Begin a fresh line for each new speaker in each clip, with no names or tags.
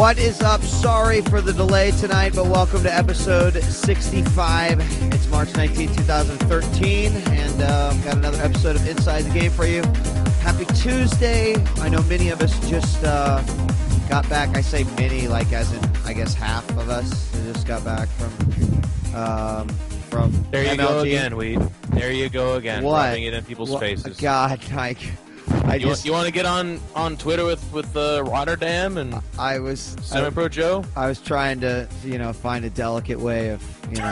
What is up? Sorry for the delay tonight, but welcome to episode 65. It's March 19, 2013, and got another episode of Inside the Game for you. Happy Tuesday. I know many of us just got back. I say many, like as in, I guess, half of us just got back from
There you
MLG.
go again, There you go again.
What?
Rubbing it in people's faces.
God, Mike.
You want to get on Twitter with Rotterdam and
I was
Semi-Pro Joe?
I was trying to, find a delicate way of,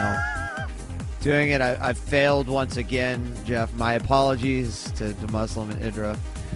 doing it. I failed once again, Jeff. My apologies to Muslim and Idra.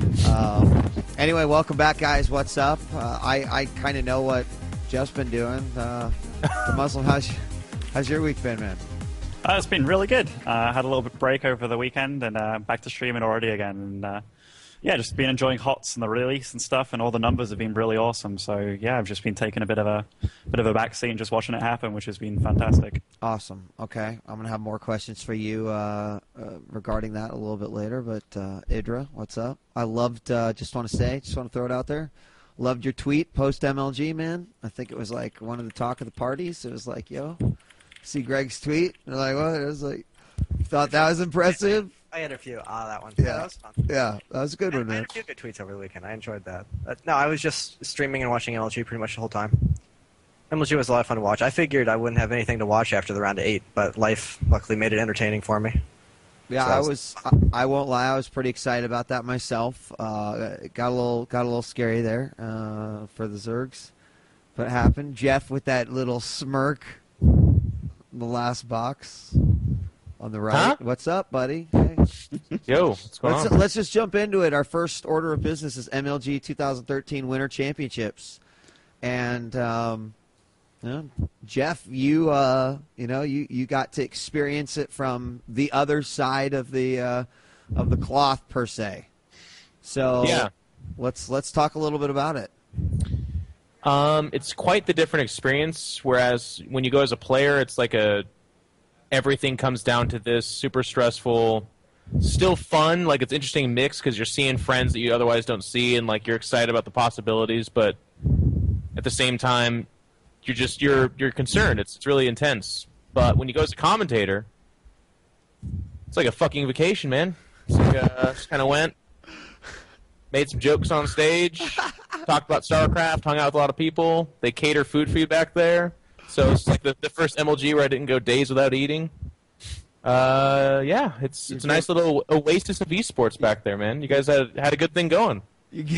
Anyway, welcome back, guys. What's up? I kind of know what Jeff's been doing. The Muslim, how's your week been, man?
It's been really good. Had a little bit break over the weekend and back to streaming already again. And just been enjoying HOTS and the release and stuff, and all the numbers have been really awesome. So yeah, I've just been taking a bit of a backseat and just watching it happen, which has been fantastic.
Awesome. Okay, I'm gonna have more questions for you regarding that a little bit later. But Idra, what's up? I loved. Just want to throw it out there. Loved your tweet post MLG, man. I think it was like one of the talk of the parties. It was like, yo, see Greg's tweet. And like, what? It was like, thought that was impressive.
I had a few. That one.
Yeah,
that was fun.
Yeah, that was a good one,
I
man.
had a few good tweets over the weekend. I enjoyed that. No, I was just streaming and watching MLG pretty much the whole time. MLG was a lot of fun to watch. I figured I wouldn't have anything to watch after the round of 8, but life luckily made it entertaining for me.
Yeah,
So
I won't lie. I was pretty excited about that myself. It got a little scary there for the Zergs, but it happened. Jeff with that little smirk, in the last box on the right.
Huh?
What's up, buddy? Hey.
Yo, what's going on?
Let's just jump into it. Our first order of business is MLG 2013 Winter Championships, and Jeff, you got to experience it from the other side of the cloth per se. So
Yeah.
let's talk a little bit about it.
It's quite the different experience. Whereas when you go as a player, it's like everything comes down to this super stressful, still fun. Like it's interesting mix because you're seeing friends that you otherwise don't see, and like you're excited about the possibilities, but at the same time, you're concerned. It's really intense. But when you go as a commentator, it's like a fucking vacation, man. It's like, just kind of went, made some jokes on stage, talked about StarCraft, hung out with a lot of people. They cater food for you back there. So it's like the first MLG where I didn't go days without eating. It's a nice little oasis of esports back there, man. You guys had a good thing going.
Yeah,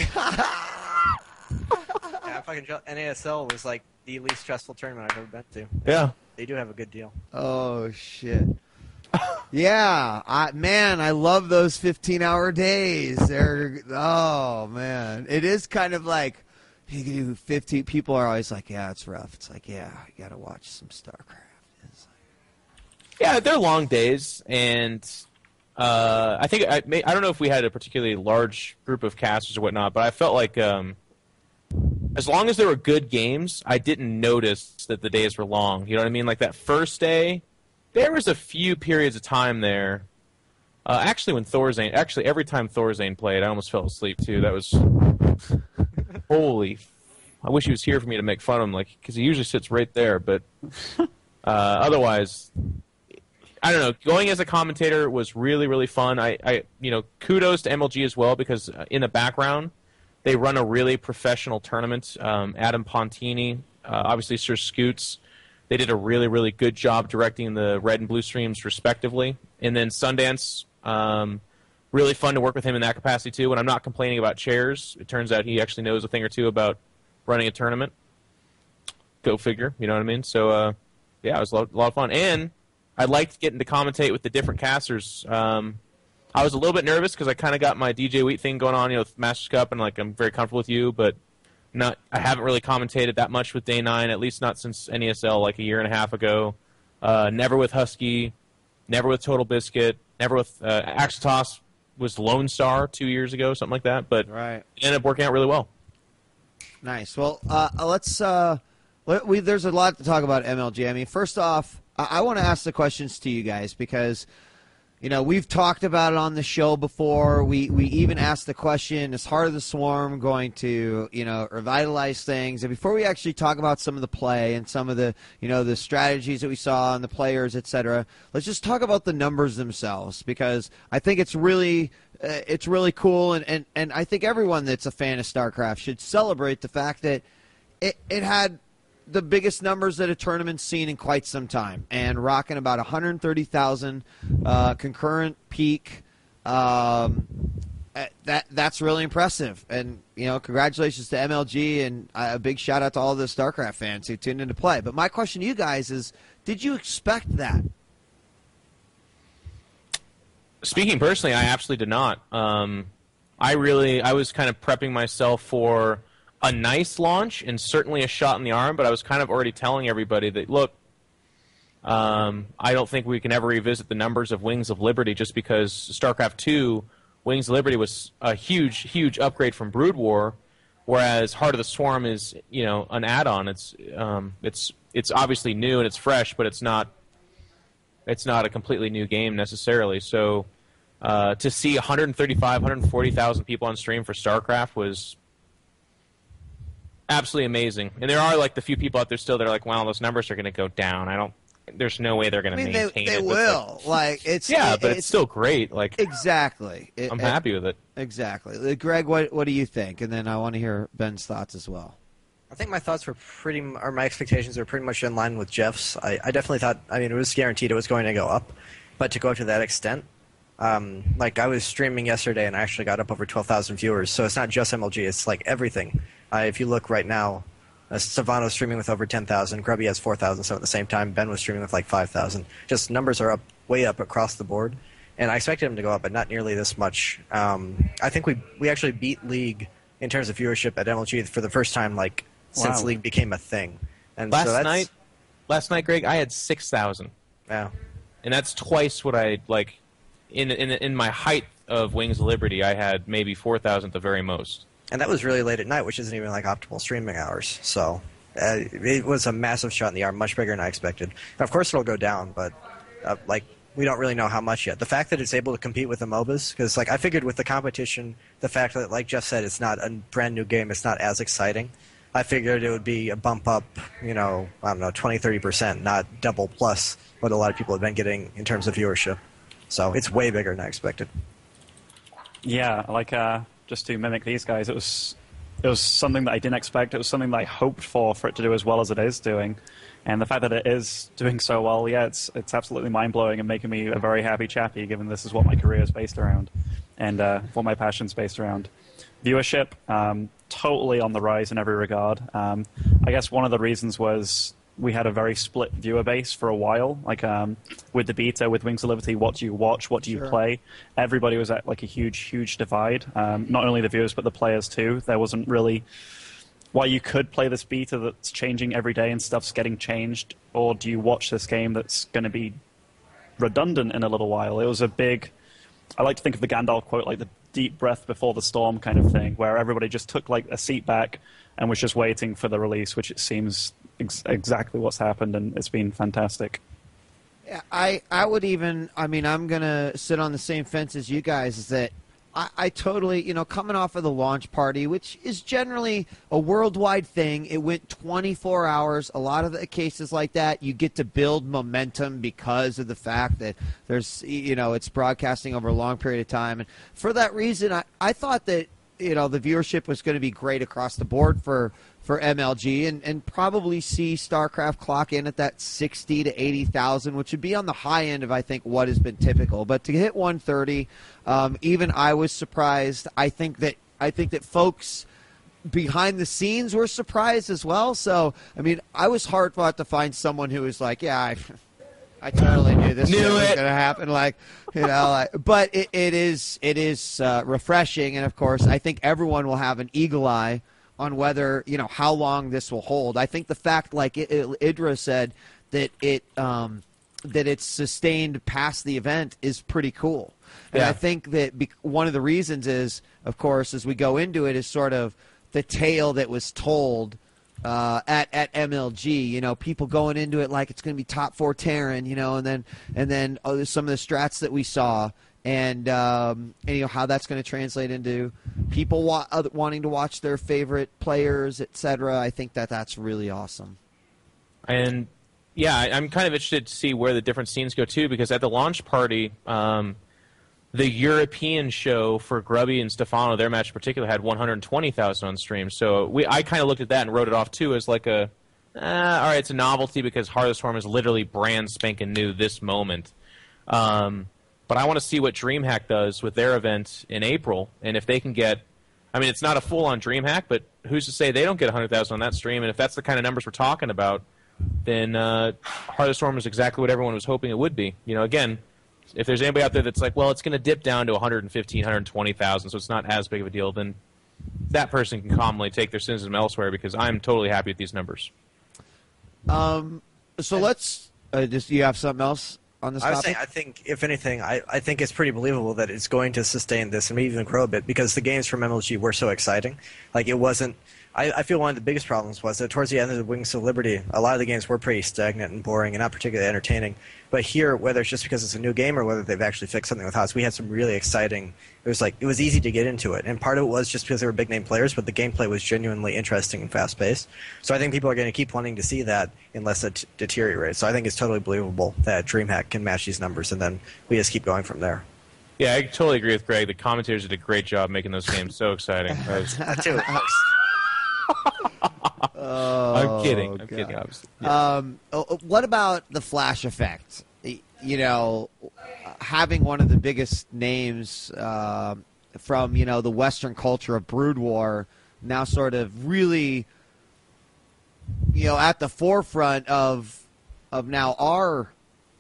fucking NASL was like the least stressful tournament I've ever been to.
Yeah.
They do have a good deal.
Oh shit. Yeah, I love those 15-hour days. Oh man, it is kind of like you can do 15. People are always like, yeah, it's rough. It's like, yeah, you got to watch some StarCraft.
Yeah, they're long days, and I think I don't know if we had a particularly large group of casters or whatnot, but I felt like as long as there were good games, I didn't notice that the days were long. You know what I mean? Like that first day, there was a few periods of time there. Actually, every time Thorzane played, I almost fell asleep too. That was holy. I wish he was here for me to make fun of him, like because he usually sits right there. But otherwise, I don't know. Going as a commentator was really, really fun. I kudos to MLG as well because in the background they run a really professional tournament. Adam Pontini, obviously Sir Scoots, they did a really, really good job directing the red and blue streams respectively. And then Sundance, really fun to work with him in that capacity too. And I'm not complaining about chairs. It turns out he actually knows a thing or two about running a tournament. Go figure, you know what I mean? So it was a lot of fun. And I liked getting to commentate with the different casters. I was a little bit nervous because I kind of got my DJ Wheat thing going on, with Masters Cup, and like I'm very comfortable with you, but I haven't really commentated that much with Day 9, at least not since NESL like a year and a half ago. Never with Husky, never with Total Biscuit, never with Axitos was Lone Star 2 years ago, something like that, but
Right.
it ended up working out really well.
Nice. Well, there's a lot to talk about MLG. I mean, first off, I want to ask the questions to you guys because we've talked about it on the show before. We even asked the question, is Heart of the Swarm going to, revitalize things? And before we actually talk about some of the play and some of the, the strategies that we saw and the players, et cetera, let's just talk about the numbers themselves, because I think it's really cool. And I think everyone that's a fan of StarCraft should celebrate the fact that it had the biggest numbers that a tournament's seen in quite some time, and rocking about 130,000 concurrent peak. That's really impressive. And, congratulations to MLG, and a big shout out to all the StarCraft fans who tuned in to play. But my question to you guys is, did you expect that?
Speaking personally, I absolutely did not. I was kind of prepping myself for a nice launch and certainly a shot in the arm, but I was kind of already telling everybody that, look, I don't think we can ever revisit the numbers of Wings of Liberty just because StarCraft II, Wings of Liberty was a huge, huge upgrade from Brood War, whereas Heart of the Swarm is, an add-on. It's obviously new and it's fresh, but it's not a completely new game necessarily. So to see 135, 140,000 people on stream for StarCraft was absolutely amazing. And there are the few people out there still that are like, well, those numbers are going to go down. There's no way they're going to maintain
they
it.
Will.
It's still great.
Exactly.
I'm happy with it.
Exactly. Greg, what do you think? And then I want to hear Ben's thoughts as well.
I think my thoughts my expectations were pretty much in line with Jeff's. I definitely thought, it was guaranteed it was going to go up, but to go to that extent, I was streaming yesterday and I actually got up over 12,000 viewers, so it's not just MLG, it's everything. If you look right now, Savano's streaming with over 10,000, Grubby has 4,000, so at the same time, Ben was streaming with 5,000. Just numbers are way up across the board, and I expected them to go up, but not nearly this much. I think we actually beat League in terms of viewership at MLG for the first time, since League became a thing. And
last night, Greg, I had 6,000.
Yeah.
And that's twice what I in my height of Wings of Liberty, I had maybe 4,000 at the very most.
And that was really late at night, which isn't even optimal streaming hours. So it was a massive shot in the arm, much bigger than I expected. And of course it'll go down, but we don't really know how much yet. The fact that it's able to compete with the MOBAs, because I figured with the competition, the fact that, like Jeff said, it's not a brand new game, it's not as exciting. I figured it would be a bump up, 20-30%, not double plus what a lot of people have been getting in terms of viewership. So it's way bigger than I expected.
Yeah, just to mimic these guys, it was something that I didn't expect. It was something that I hoped for it to do as well as it is doing. And the fact that it is doing so well, it's absolutely mind-blowing and making me a very happy chappy, given this is what my career is based around and what my passion's based around. Viewership, totally on the rise in every regard. I guess one of the reasons was we had a very split viewer base for a while. With the beta, with Wings of Liberty, what do you watch? What do you play? Everybody was at a huge, huge divide. Not only the viewers, but the players too. There wasn't really... While you could play this beta that's changing every day and stuff's getting changed, or do you watch this game that's going to be redundant in a little while? It was a big... I like to think of the Gandalf quote, the deep breath before the storm kind of thing, where everybody just took a seat back and was just waiting for the release, which it seems exactly what's happened, and it's been fantastic.
Yeah, I would even, I'm going to sit on the same fence as you guys, is that I totally, coming off of the launch party, which is generally a worldwide thing, it went 24 hours. A lot of the cases like that, you get to build momentum because of the fact that there's, it's broadcasting over a long period of time. And for that reason, I thought that, the viewership was going to be great across the board for MLG and probably see StarCraft clock in at that 60 to 80,000, which would be on the high end of, I think, what has been typical. But to hit 130, even I was surprised. I think that folks behind the scenes were surprised as well. So, I was hard fought to find someone who was like, yeah, I totally knew this was going to happen. But it is refreshing, and of course, I think everyone will have an eagle eye on whether, how long this will hold. I think the fact, Idra said, that it's sustained past the event is pretty cool. And I think that one of the reasons is, of course, as we go into it, is sort of the tale that was told at MLG. You know, people going into it like it's going to be top 4 Terran. You know, and then some of the strats that we saw. And you know how that's going to translate into people wanting to watch their favorite players, etc. I think that's really awesome.
And yeah, I'm kind of interested to see where the different scenes go too, because at the launch party, the European show for Grubby and Stefano, their match in particular, had 120,000 on stream. So I kind of looked at that and wrote it off too as like all right, it's a novelty because Heart of the Storm is literally brand spanking new this moment. But I want to see what DreamHack does with their event in April, and if they can get, I mean, it's not a full-on DreamHack, but who's to say they don't get 100,000 on that stream? And if that's the kind of numbers we're talking about, then Heart of the Storm is exactly what everyone was hoping it would be. You know, again, if there's anybody out there that's like, well, it's going to dip down to 115, 120,000, so it's not as big of a deal, then that person can calmly take their cynicism elsewhere, because I'm totally happy with these numbers.
So let's you have something else on this topic?
I think, if anything, I think it's pretty believable that it's going to sustain this and maybe even grow a bit, because the games from MLG were so exciting. Like, it wasn't... I feel one of the biggest problems was that towards the end of the Wings of Liberty, a lot of the games were pretty stagnant and boring and not particularly entertaining. But here, whether it's just because it's a new game or whether they've actually fixed something with HOTS, we had some really exciting... It was easy to get into it. And part of it was just because they were big-name players, but the gameplay was genuinely interesting and fast-paced. So I think people are going to keep wanting to see that unless it deteriorates. So I think it's totally believable that DreamHack can match these numbers, and then we just keep going from there.
Yeah, I totally agree with Greg. The commentators did a great job making those games so exciting.
That too.
I'm kidding. I'm kidding, obviously. Yeah.
What about the Flash effect? You know, having one of the biggest names from, you know, the Western culture of Brood War now sort of really, you know, at the forefront of now our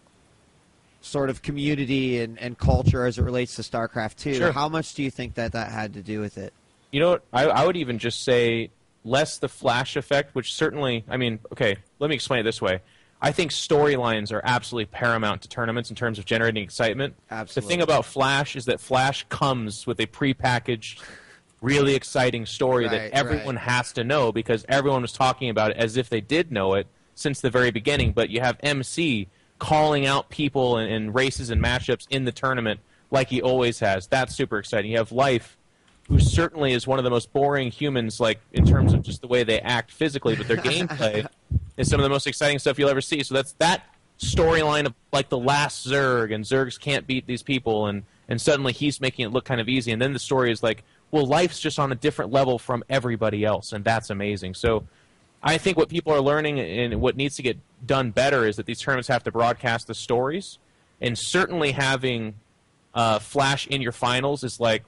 sort of community and culture as it relates to StarCraft 2.
Sure.
How much do you think that had to do with it?
You know what? I would even just say less the Flash effect, which certainly, I mean, okay, let me explain it this way. I think storylines are absolutely paramount to tournaments in terms of generating excitement.
Absolutely.
The thing about Flash is that Flash comes with a prepackaged, really exciting story that everyone has to know, because everyone was talking about it as if they did know it since the very beginning. But you have MC calling out people and races and matchups in the tournament like he always has. That's super exciting. You have Life, who certainly is one of the most boring humans, like in terms of just the way they act physically, but their gameplay is some of the most exciting stuff you'll ever see. So that's that storyline of like the last Zerg, and Zergs can't beat these people, and suddenly he's making it look kind of easy. And then the story is like, well, Life's just on a different level from everybody else, and that's amazing. So I think what people are learning and what needs to get done better is that these tournaments have to broadcast the stories, and certainly having Flash in your finals is like,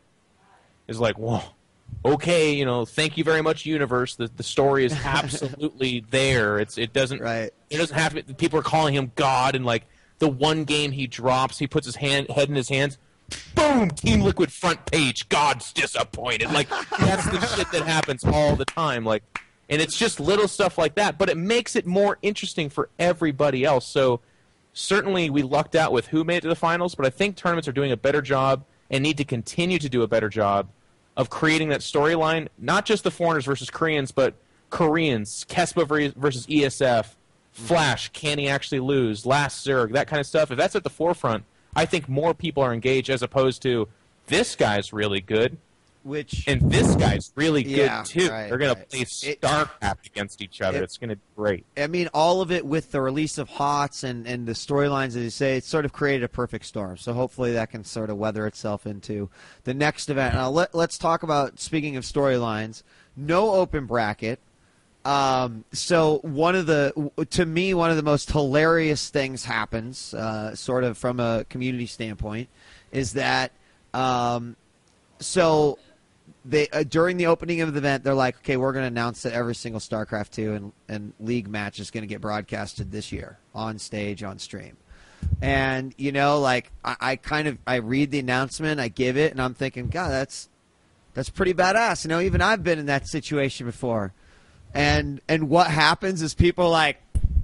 whoa, okay, you know, thank you very much, universe. The story is absolutely there. It doesn't have to. People are calling him God, and like the one game he drops, he puts his head in his hands. Boom! Team Liquid front page. God's disappointed. Like, that's the shit that happens all the time. Like, and it's just little stuff like that, but it makes it more interesting for everybody else. So certainly we lucked out with who made it to the finals, but I think tournaments are doing a better job and need to continue to do a better job of creating that storyline. Not just the foreigners versus Koreans, but Koreans, Kespa versus ESF, Flash, can he actually lose, Last Zerg, that kind of stuff. If that's at the forefront, I think more people are engaged, as opposed to this guy's really good, and this guy's really good too. They're going to play StarCraft against each other. It's going to be great.
I mean, all of it with the release of HOTS and the storylines, as you say, it sort of created a perfect storm. So hopefully that can sort of weather itself into the next event. Now let's talk about, speaking of storylines, no open bracket. So to me, one of the most hilarious things happens, sort of from a community standpoint, is that they during the opening of the event, they're like, okay, we're going to announce that every single StarCraft 2 and League match is going to get broadcasted this year on stage, on stream. And, you know, like, I read the announcement, I give it, and I'm thinking, God, that's pretty badass. You know, even I've been in that situation before. And what happens is people are like,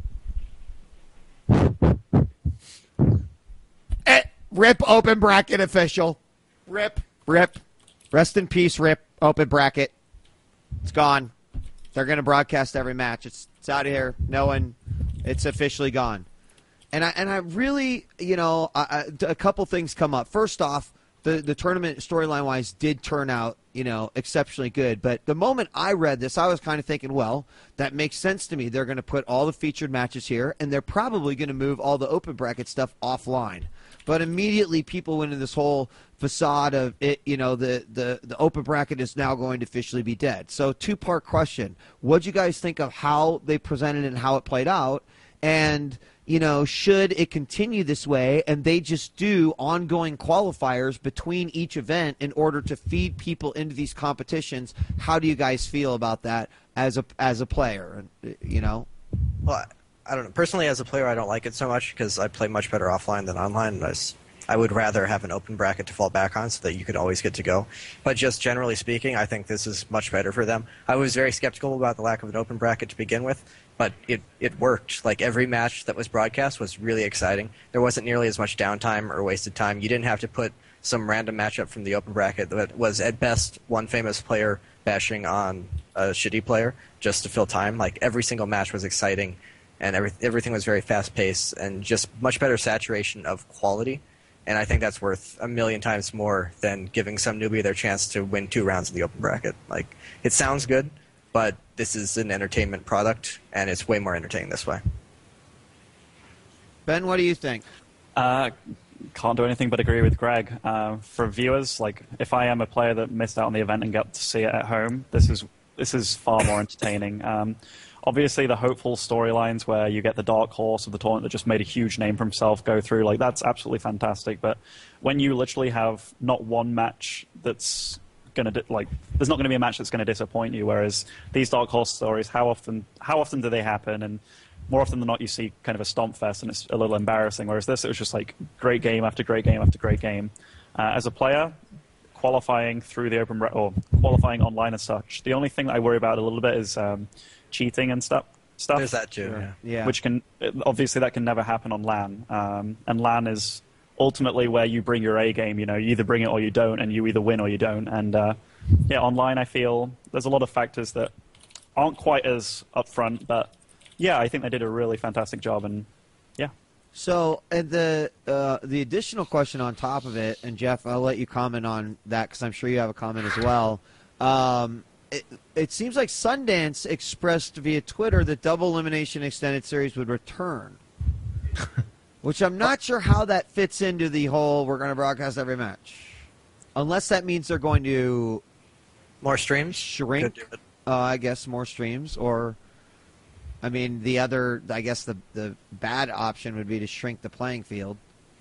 rip open bracket official. Rip. Rest in peace, Rip. Open bracket. It's gone. They're going to broadcast every match. It's out of here. No one. It's officially gone. And I really, a couple things come up. First off, the tournament storyline-wise did turn out, exceptionally good. But the moment I read this, I was kind of thinking, well, that makes sense to me. They're going to put all the featured matches here, and they're probably going to move all the open bracket stuff offline. But immediately people went into this whole facade of it, the open bracket is now going to officially be dead. So two-part question. What'd you guys think of how they presented it and how it played out? And should it continue this way and they just do ongoing qualifiers between each event in order to feed people into these competitions? How do you guys feel about that as a player?
Well, I don't know. Personally, as a player, I don't like it so much because I play much better offline than online. I would rather have an open bracket to fall back on so that you could always get to go. But just generally speaking, I think this is much better for them. I was very skeptical about the lack of an open bracket to begin with, but it worked. Like, every match that was broadcast was really exciting. There wasn't nearly as much downtime or wasted time. You didn't have to put some random matchup from the open bracket that was at best one famous player bashing on a shitty player just to fill time. Like, every single match was exciting, and everything was very fast-paced and just much better saturation of quality. And I think that's worth a million times more than giving some newbie their chance to win 2 rounds in the open bracket. Like, it sounds good, but this is an entertainment product, and it's way more entertaining this way.
Ben, what do you think?
Can't do anything but agree with Greg. For viewers, like, if I am a player that missed out on the event and got to see it at home, this is far more entertaining. Obviously, the hopeful storylines where you get the dark horse of the tournament that just made a huge name for himself go through, like, that's absolutely fantastic. But when you literally have not one match that's going to, there's not going to be a match that's going to disappoint you, whereas these dark horse stories, how often do they happen? And more often than not, you see kind of a stomp fest, and it's a little embarrassing. Whereas this, it was just like great game after great game after great game. As a player, qualifying through the open or qualifying online and such, the only thing that I worry about a little bit is cheating and stuff.
There's that too,
yeah.
Which can obviously that can never happen on LAN, and LAN is ultimately where you bring your A game. You either bring it or you don't, and you either win or you don't. And online, I feel there's a lot of factors that aren't quite as upfront, but yeah, I think they did a really fantastic job, and yeah.
So, and the additional question on top of it, and Jeff, I'll let you comment on that because I'm sure you have a comment as well. It seems like Sundance expressed via Twitter that Double Elimination Extended Series would return, which I'm not sure how that fits into the whole we're going to broadcast every match. Unless that means they're going to
more streams,
shrink, I guess more streams, or I mean the other, I guess the bad option would be to shrink the playing field.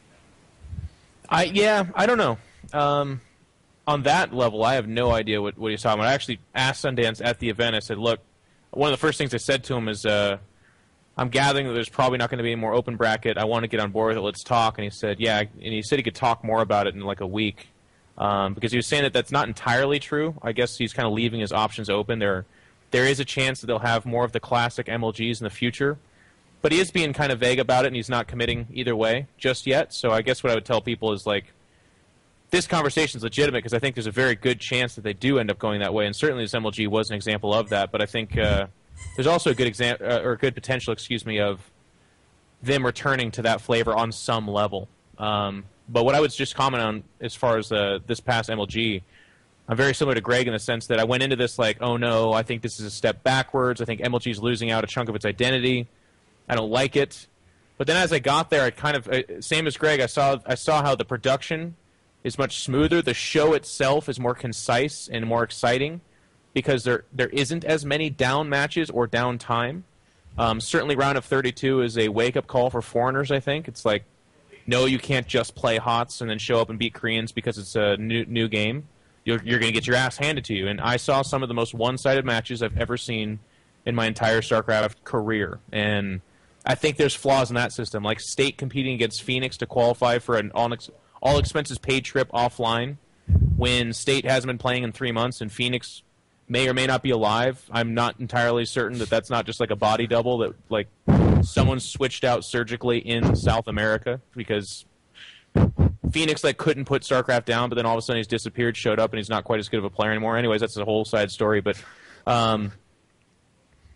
I don't know. On that level, I have no idea what he's talking about. I actually asked Sundance at the event. I said, look, one of the first things I said to him is, I'm gathering that there's probably not going to be any more open bracket. I want to get on board with it. Let's talk. And he said, yeah. And he said he could talk more about it in like a week because he was saying that that's not entirely true. I guess he's kind of leaving his options open. There is a chance that they'll have more of the classic MLGs in the future. But he is being kind of vague about it, and he's not committing either way just yet. So I guess what I would tell people is, like, this conversation is legitimate because I think there's a very good chance that they do end up going that way, and certainly this MLG was an example of that. But I think there's also a good good potential, of them returning to that flavor on some level. But what I would just comment on as far as this past MLG, I'm very similar to Greg in the sense that I went into this like, oh no, I think this is a step backwards. I think MLG is losing out a chunk of its identity. I don't like it. But then as I got there, I kind of same as Greg. I saw how the production is much smoother. The show itself is more concise and more exciting because there isn't as many down matches or down time. Certainly Round of 32 is a wake-up call for foreigners, I think. It's like, no, you can't just play HOTS and then show up and beat Koreans because it's a new game. You're going to get your ass handed to you. And I saw some of the most one-sided matches I've ever seen in my entire StarCraft career. And I think there's flaws in that system, like State competing against Phoenix to qualify for an all expenses paid trip offline when State hasn't been playing in 3 months and Phoenix may or may not be alive. I'm not entirely certain that that's not just like a body double that like someone switched out surgically in South America because Phoenix like couldn't put StarCraft down, but then all of a sudden he's disappeared, showed up, and he's not quite as good of a player anymore. Anyways, that's a whole side story. But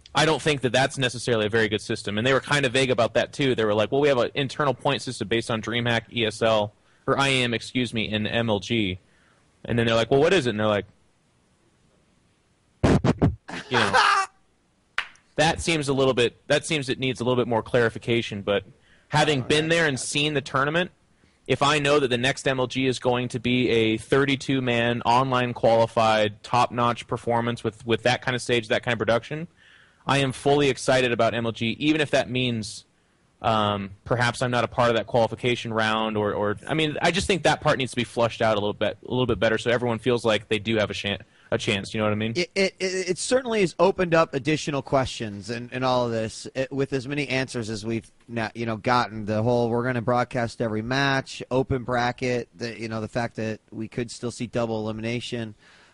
I don't think that that's necessarily a very good system. And they were kind of vague about that too. They were like, well, we have an internal point system based on DreamHack, ESL, or IAM, excuse me, and MLG. And then they're like, well, what is it? And they're like, you know, that seems it needs a little bit more clarification. But having been there and seen the tournament, if I know that the next MLG is going to be a 32-man online qualified top-notch performance with that kind of stage, that kind of production, I am fully excited about MLG, even if that means perhaps I'm not a part of that qualification round, or I mean, I just think that part needs to be flushed out a little bit better, so everyone feels like they do have a chance. You know what I mean?
It certainly has opened up additional questions and all of this with as many answers as we've now, gotten. The whole we're going to broadcast every match, open bracket, the fact that we could still see double elimination.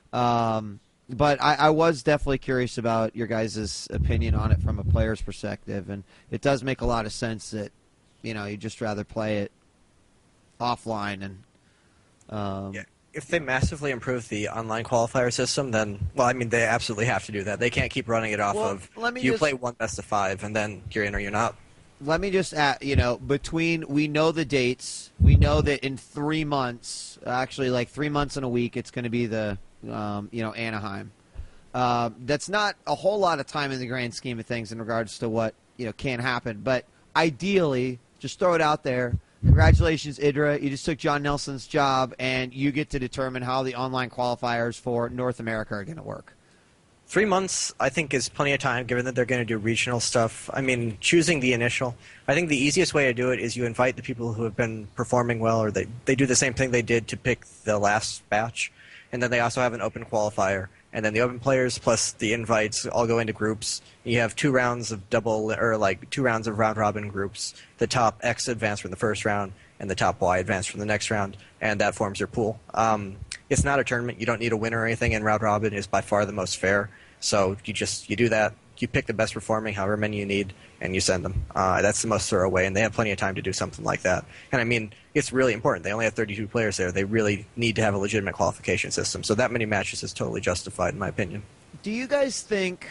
But I was definitely curious about your guys' opinion on it from a player's perspective, and it does make a lot of sense that you'd just rather play it offline and.
Yeah. If they massively improve the online qualifier system, then, well, I mean, they absolutely have to do that. They can't keep running it off of play one best of 5 and then you're in or you're not.
Let me just add, we know the dates. We know that in 3 months, actually like 3 months and a week, it's going to be the, Anaheim. That's not a whole lot of time in the grand scheme of things in regards to what, can happen. But ideally, just throw it out there. Congratulations, Idra. You just took John Nelson's job, and you get to determine how the online qualifiers for North America are going to work.
3 months, I think, is plenty of time, given that they're going to do regional stuff. I mean, choosing the initial, I think the easiest way to do it is you invite the people who have been performing well, or they do the same thing they did to pick the last batch, and then they also have an open qualifier. And then the open players plus the invites all go into groups. You have 2 rounds of 2 rounds of round-robin groups. The top X advance from the first round, and the top Y advance from the next round, and that forms your pool. It's not a tournament. You don't need a winner or anything, and round-robin is by far the most fair. So you do that. You pick the best performing, however many you need, and you send them. That's the most thorough way, and they have plenty of time to do something like that. And I mean, it's really important. They only have 32 players there. They really need to have a legitimate qualification system. So that many matches is totally justified, in my opinion.
Do you guys think,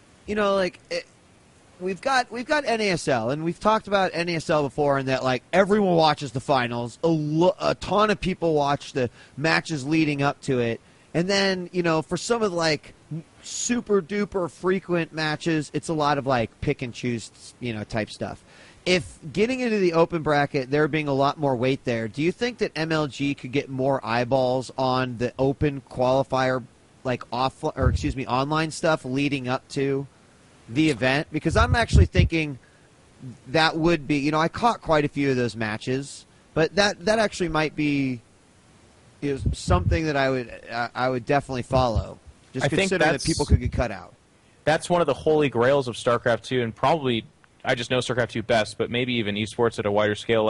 we've got NASL, and we've talked about NASL before, and that like everyone watches the finals, a ton of people watch the matches leading up to it, and then for some of the super duper frequent matches, it's a lot of pick and choose type stuff. If getting into the open bracket, there being a lot more weight there, do you think that MLG could get more eyeballs on the open qualifier, online stuff leading up to the event? Because I'm actually thinking that would be, I caught quite a few of those matches, but that actually might be something that I would definitely follow. Just consider that people could get cut out.
That's one of the holy grails of StarCraft 2, and probably, I just know StarCraft 2 best, but maybe even esports at a wider scale.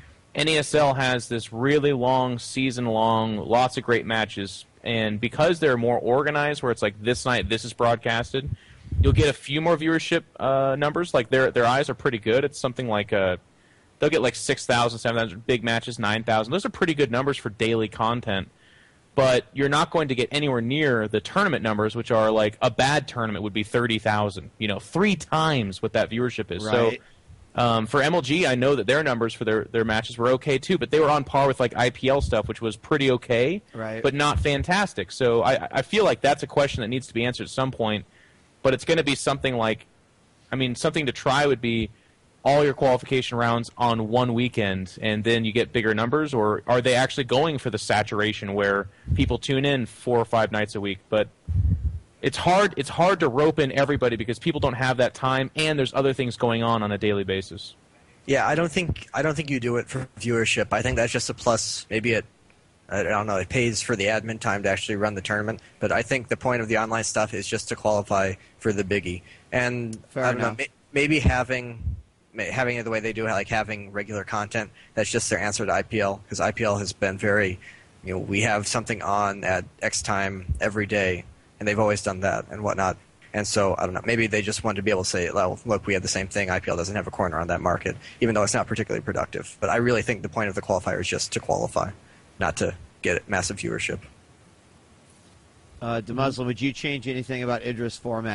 NASL has this really long, season-long, lots of great matches, and because they're more organized, where it's this night, this is broadcasted, you'll get a few more viewership numbers. Their eyes are pretty good. It's something they'll get 6,000, 7,000, big matches, 9,000. Those are pretty good numbers for daily content. But you're not going to get anywhere near the tournament numbers, which are a bad tournament would be 30,000. 3 times what that viewership is.
Right.
So for MLG, I know that their numbers for their matches were okay too, but they were on par with IPL stuff, which was pretty okay,
right,
but not fantastic. So I feel like that's a question that needs to be answered at some point. But it's going to be something something to try would be all your qualification rounds on one weekend, and then you get bigger numbers, or are they actually going for the saturation where people tune in 4 or 5 nights a week? But it's hard to rope in everybody because people don't have that time, and there's other things going on a daily basis.
Yeah, I don't think you do it for viewership. I think that's just a plus. Maybe I don't know, it pays for the admin time to actually run the tournament, but I think the point of the online stuff is just to qualify for the biggie. And I don't know, maybe having it the way they do, having regular content, that's just their answer to IPL, because IPL has been very, we have something on at X time every day, and they've always done that and whatnot. And so, I don't know, maybe they just wanted to be able to say, well, look, we have the same thing. IPL doesn't have a corner on that market, even though it's not particularly productive. But I really think the point of the qualifier is just to qualify, not to get massive viewership.
DeMuslim, would you change anything about Idra's format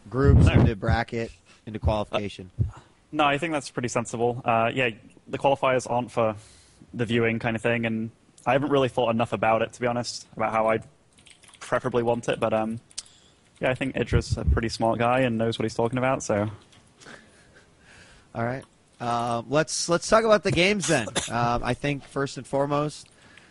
groups,
No.
into bracket, into qualification?
No, I think that's pretty sensible. Yeah, the qualifiers aren't for the viewing kind of thing, and I haven't really thought enough about it, to be honest, about how I'd preferably want it. But yeah, I think Idra's a pretty smart guy and knows what he's talking about. So,
All right. Let's talk about the games then. I think first and foremost,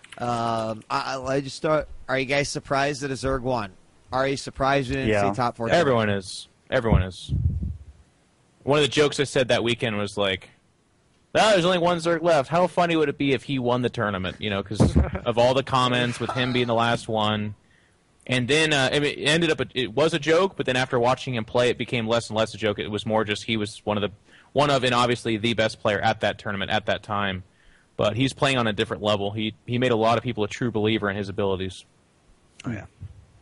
I just start. Are you guys surprised that a Zerg won? Are you surprised you didn't
Yeah.
see top 4?
Everyone is. Everyone is. One of the jokes I said that weekend was like, "Oh, there's only one Zerg left. How funny would it be if he won the tournament?" You know, because of all the comments with him being the last one. And then it ended up. It was a joke, but then after watching him play, it became less and less a joke. It was more just he was one of and obviously the best player at that tournament at that time. But he's playing on a different level. He made a lot of people a true believer in his abilities.
Oh yeah.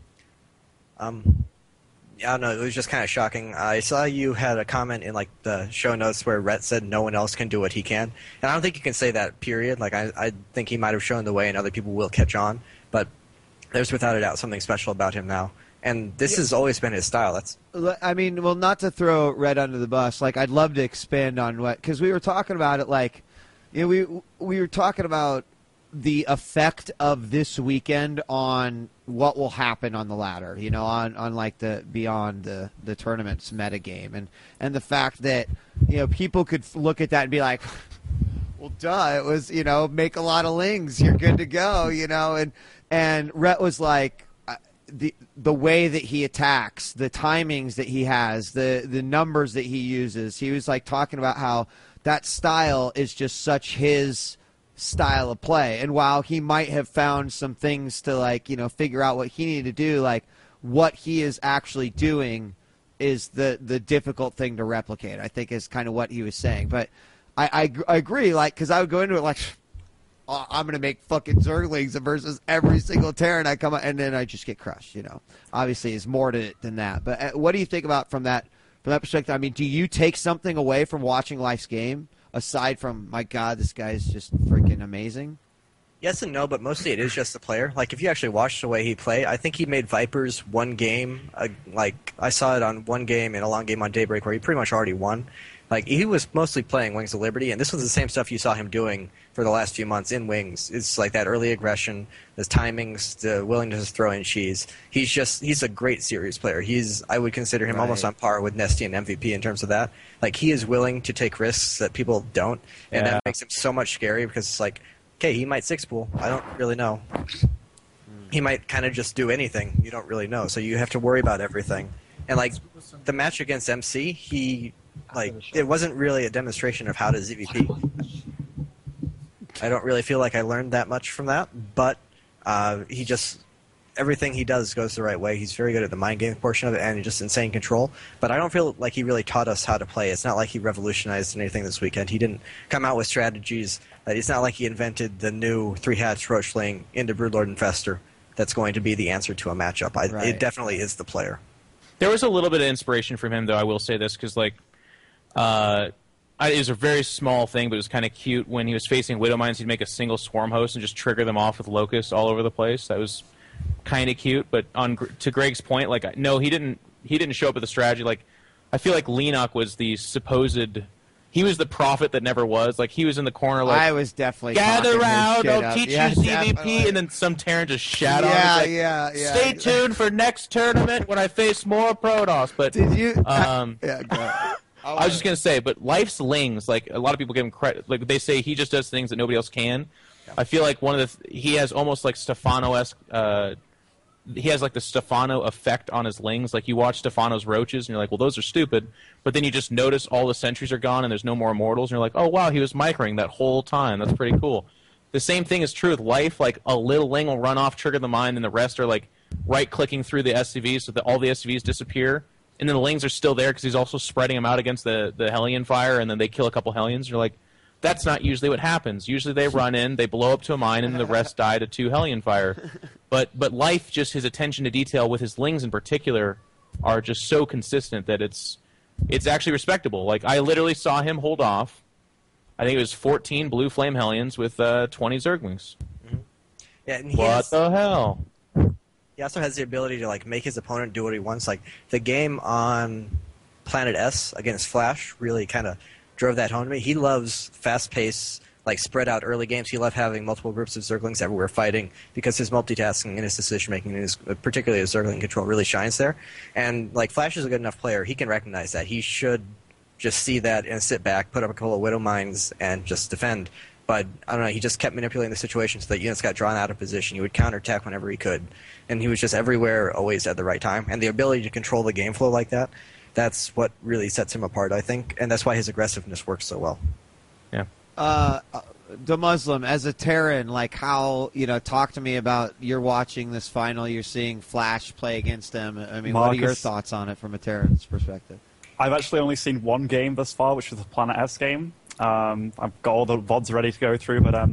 Yeah, no, it was just kind of shocking. I saw you had a comment in like the show notes where Rhett said no one else can do what he can, and I don't think you can say that. Period. Like I think he might have shown the way, and other people will catch on. But there's without a doubt something special about him now, and this has always been his style. That's
I mean, well, not to throw Red under the bus. Like, I'd love to expand on what, because we were talking about it. Like, you know, we were talking about the effect of this weekend on what will happen on the ladder, you know, on like the beyond the tournament's metagame, and the fact that, you know, people could look at that and be like, well, duh, it was, you know, make a lot of lings, you're good to go, you know, and Rhett was like, the way that he attacks, the timings that he has, the numbers that he uses, he was like talking about how that style is just such his style of play. And while he might have found some things to, like, you know, figure out what he needed to do, like, what he is actually doing is the difficult thing to replicate, I think, is kind of what he was saying. But I agree, like, because I would go into it like, oh, I'm going to make fucking Zerglings versus every single Terran I come out, and then I just get crushed, you know. Obviously, it's more to it than that. But what do you think about from that perspective? I mean, do you take something away from watching Life's game? Aside from, my God, this guy is just freaking amazing?
yes and no, but mostly it is just the player. Like, if you actually watch the way he played, I think he made Vipers one game. Like, I saw it on one game in a long game on Daybreak where he pretty much already won. Like, he was mostly playing Wings of Liberty, and this was the same stuff you saw him doing for the last few months in Wings. It's like that early aggression, the timings, the willingness to throw in cheese. He's a great series player. I would consider him almost on par with Nesty and MVP in terms of that. Like, he is willing to take risks that people don't, and that makes him so much scary because it's like, okay, he might six pool. I don't really know. He might kind of just do anything. You don't really know. So you have to worry about everything. And, like, the match against MC, it wasn't really a demonstration of how to ZVP. I don't really feel like I learned that much from that, but everything he does goes the right way. He's very good at the mind game portion of it and just insane control, but I don't feel like he really taught us how to play. It's not like he revolutionized anything this weekend. He didn't come out with strategies. It's not like he invented the new 3-hatch Roachling into Broodlord Infestor that's going to be the answer to a matchup. It definitely is the player.
There was a little bit of inspiration from him, though, I will say this, because, like, it was a very small thing, but it was kind of cute. When he was facing Widow Mines, he'd make a single swarm host and just trigger them off with locusts all over the place. That was kind of cute. But to Greg's point, like, no, he didn't show up with a strategy. Like, I feel like Leenock was the supposed. He was the prophet that never was. Like, he was in the corner, like,
I was definitely
gather
talking his
round,
shit
I'll
up.
teach
Yeah,
you CVP,
definitely.
and then some Terran just shat on
Yeah,
him. Like,
yeah.
Stay tuned for next tournament when I face more Protoss. But
Did you?
Um,
yeah, go ahead.
I was just gonna say, but Life's Lings, like, a lot of people give him credit. Like, they say he just does things that nobody else can. I feel like he has almost like Stefano-esque. He has like the Stefano effect on his Lings. Like, you watch Stefano's roaches, and you're like, well, those are stupid. But then you just notice all the sentries are gone, and there's no more immortals, and you're like, oh wow, he was microing that whole time. That's pretty cool. The same thing is true with Life. Like, a little Ling will run off, trigger the mine, and the rest are like right-clicking through the SCVs so that all the SCVs disappear. And then the Lings are still there because he's also spreading them out against the Hellion fire, and then they kill a couple Hellions. You're like, that's not usually what happens. Usually they run in, they blow up to a mine, and the rest die to 2 Hellion fire. But Life, just his attention to detail with his Lings in particular, are just so consistent that it's actually respectable. Like, I literally saw him hold off, I think it was 14 Blue Flame Hellions with 20 Zerglings.
Yeah, and
What the hell?
He also has the ability to like make his opponent do what he wants. Like the game on Planet S against Flash really kind of drove that home to me. He loves fast-paced, like spread out early games. He loved having multiple groups of Zerglings everywhere fighting because his multitasking and his decision making, and his, particularly his Zergling control, really shines there. And like Flash is a good enough player, he can recognize that. He should just see that and sit back, put up a couple of Widow Mines, and just defend. But I don't know, he just kept manipulating the situation so that units got drawn out of position. He would counterattack whenever he could. And he was just everywhere, always at the right time. And the ability to control the game flow like that, that's what really sets him apart, I think. And that's why his aggressiveness works so well.
Yeah.
The Muslim, as a Terran, like how, talk to me about you're watching this final, you're seeing Flash play against them. I mean, what are your thoughts on it from a Terran's perspective?
I've actually only seen one game thus far, which was the Planet S game. I've got all the VODs ready to go through, but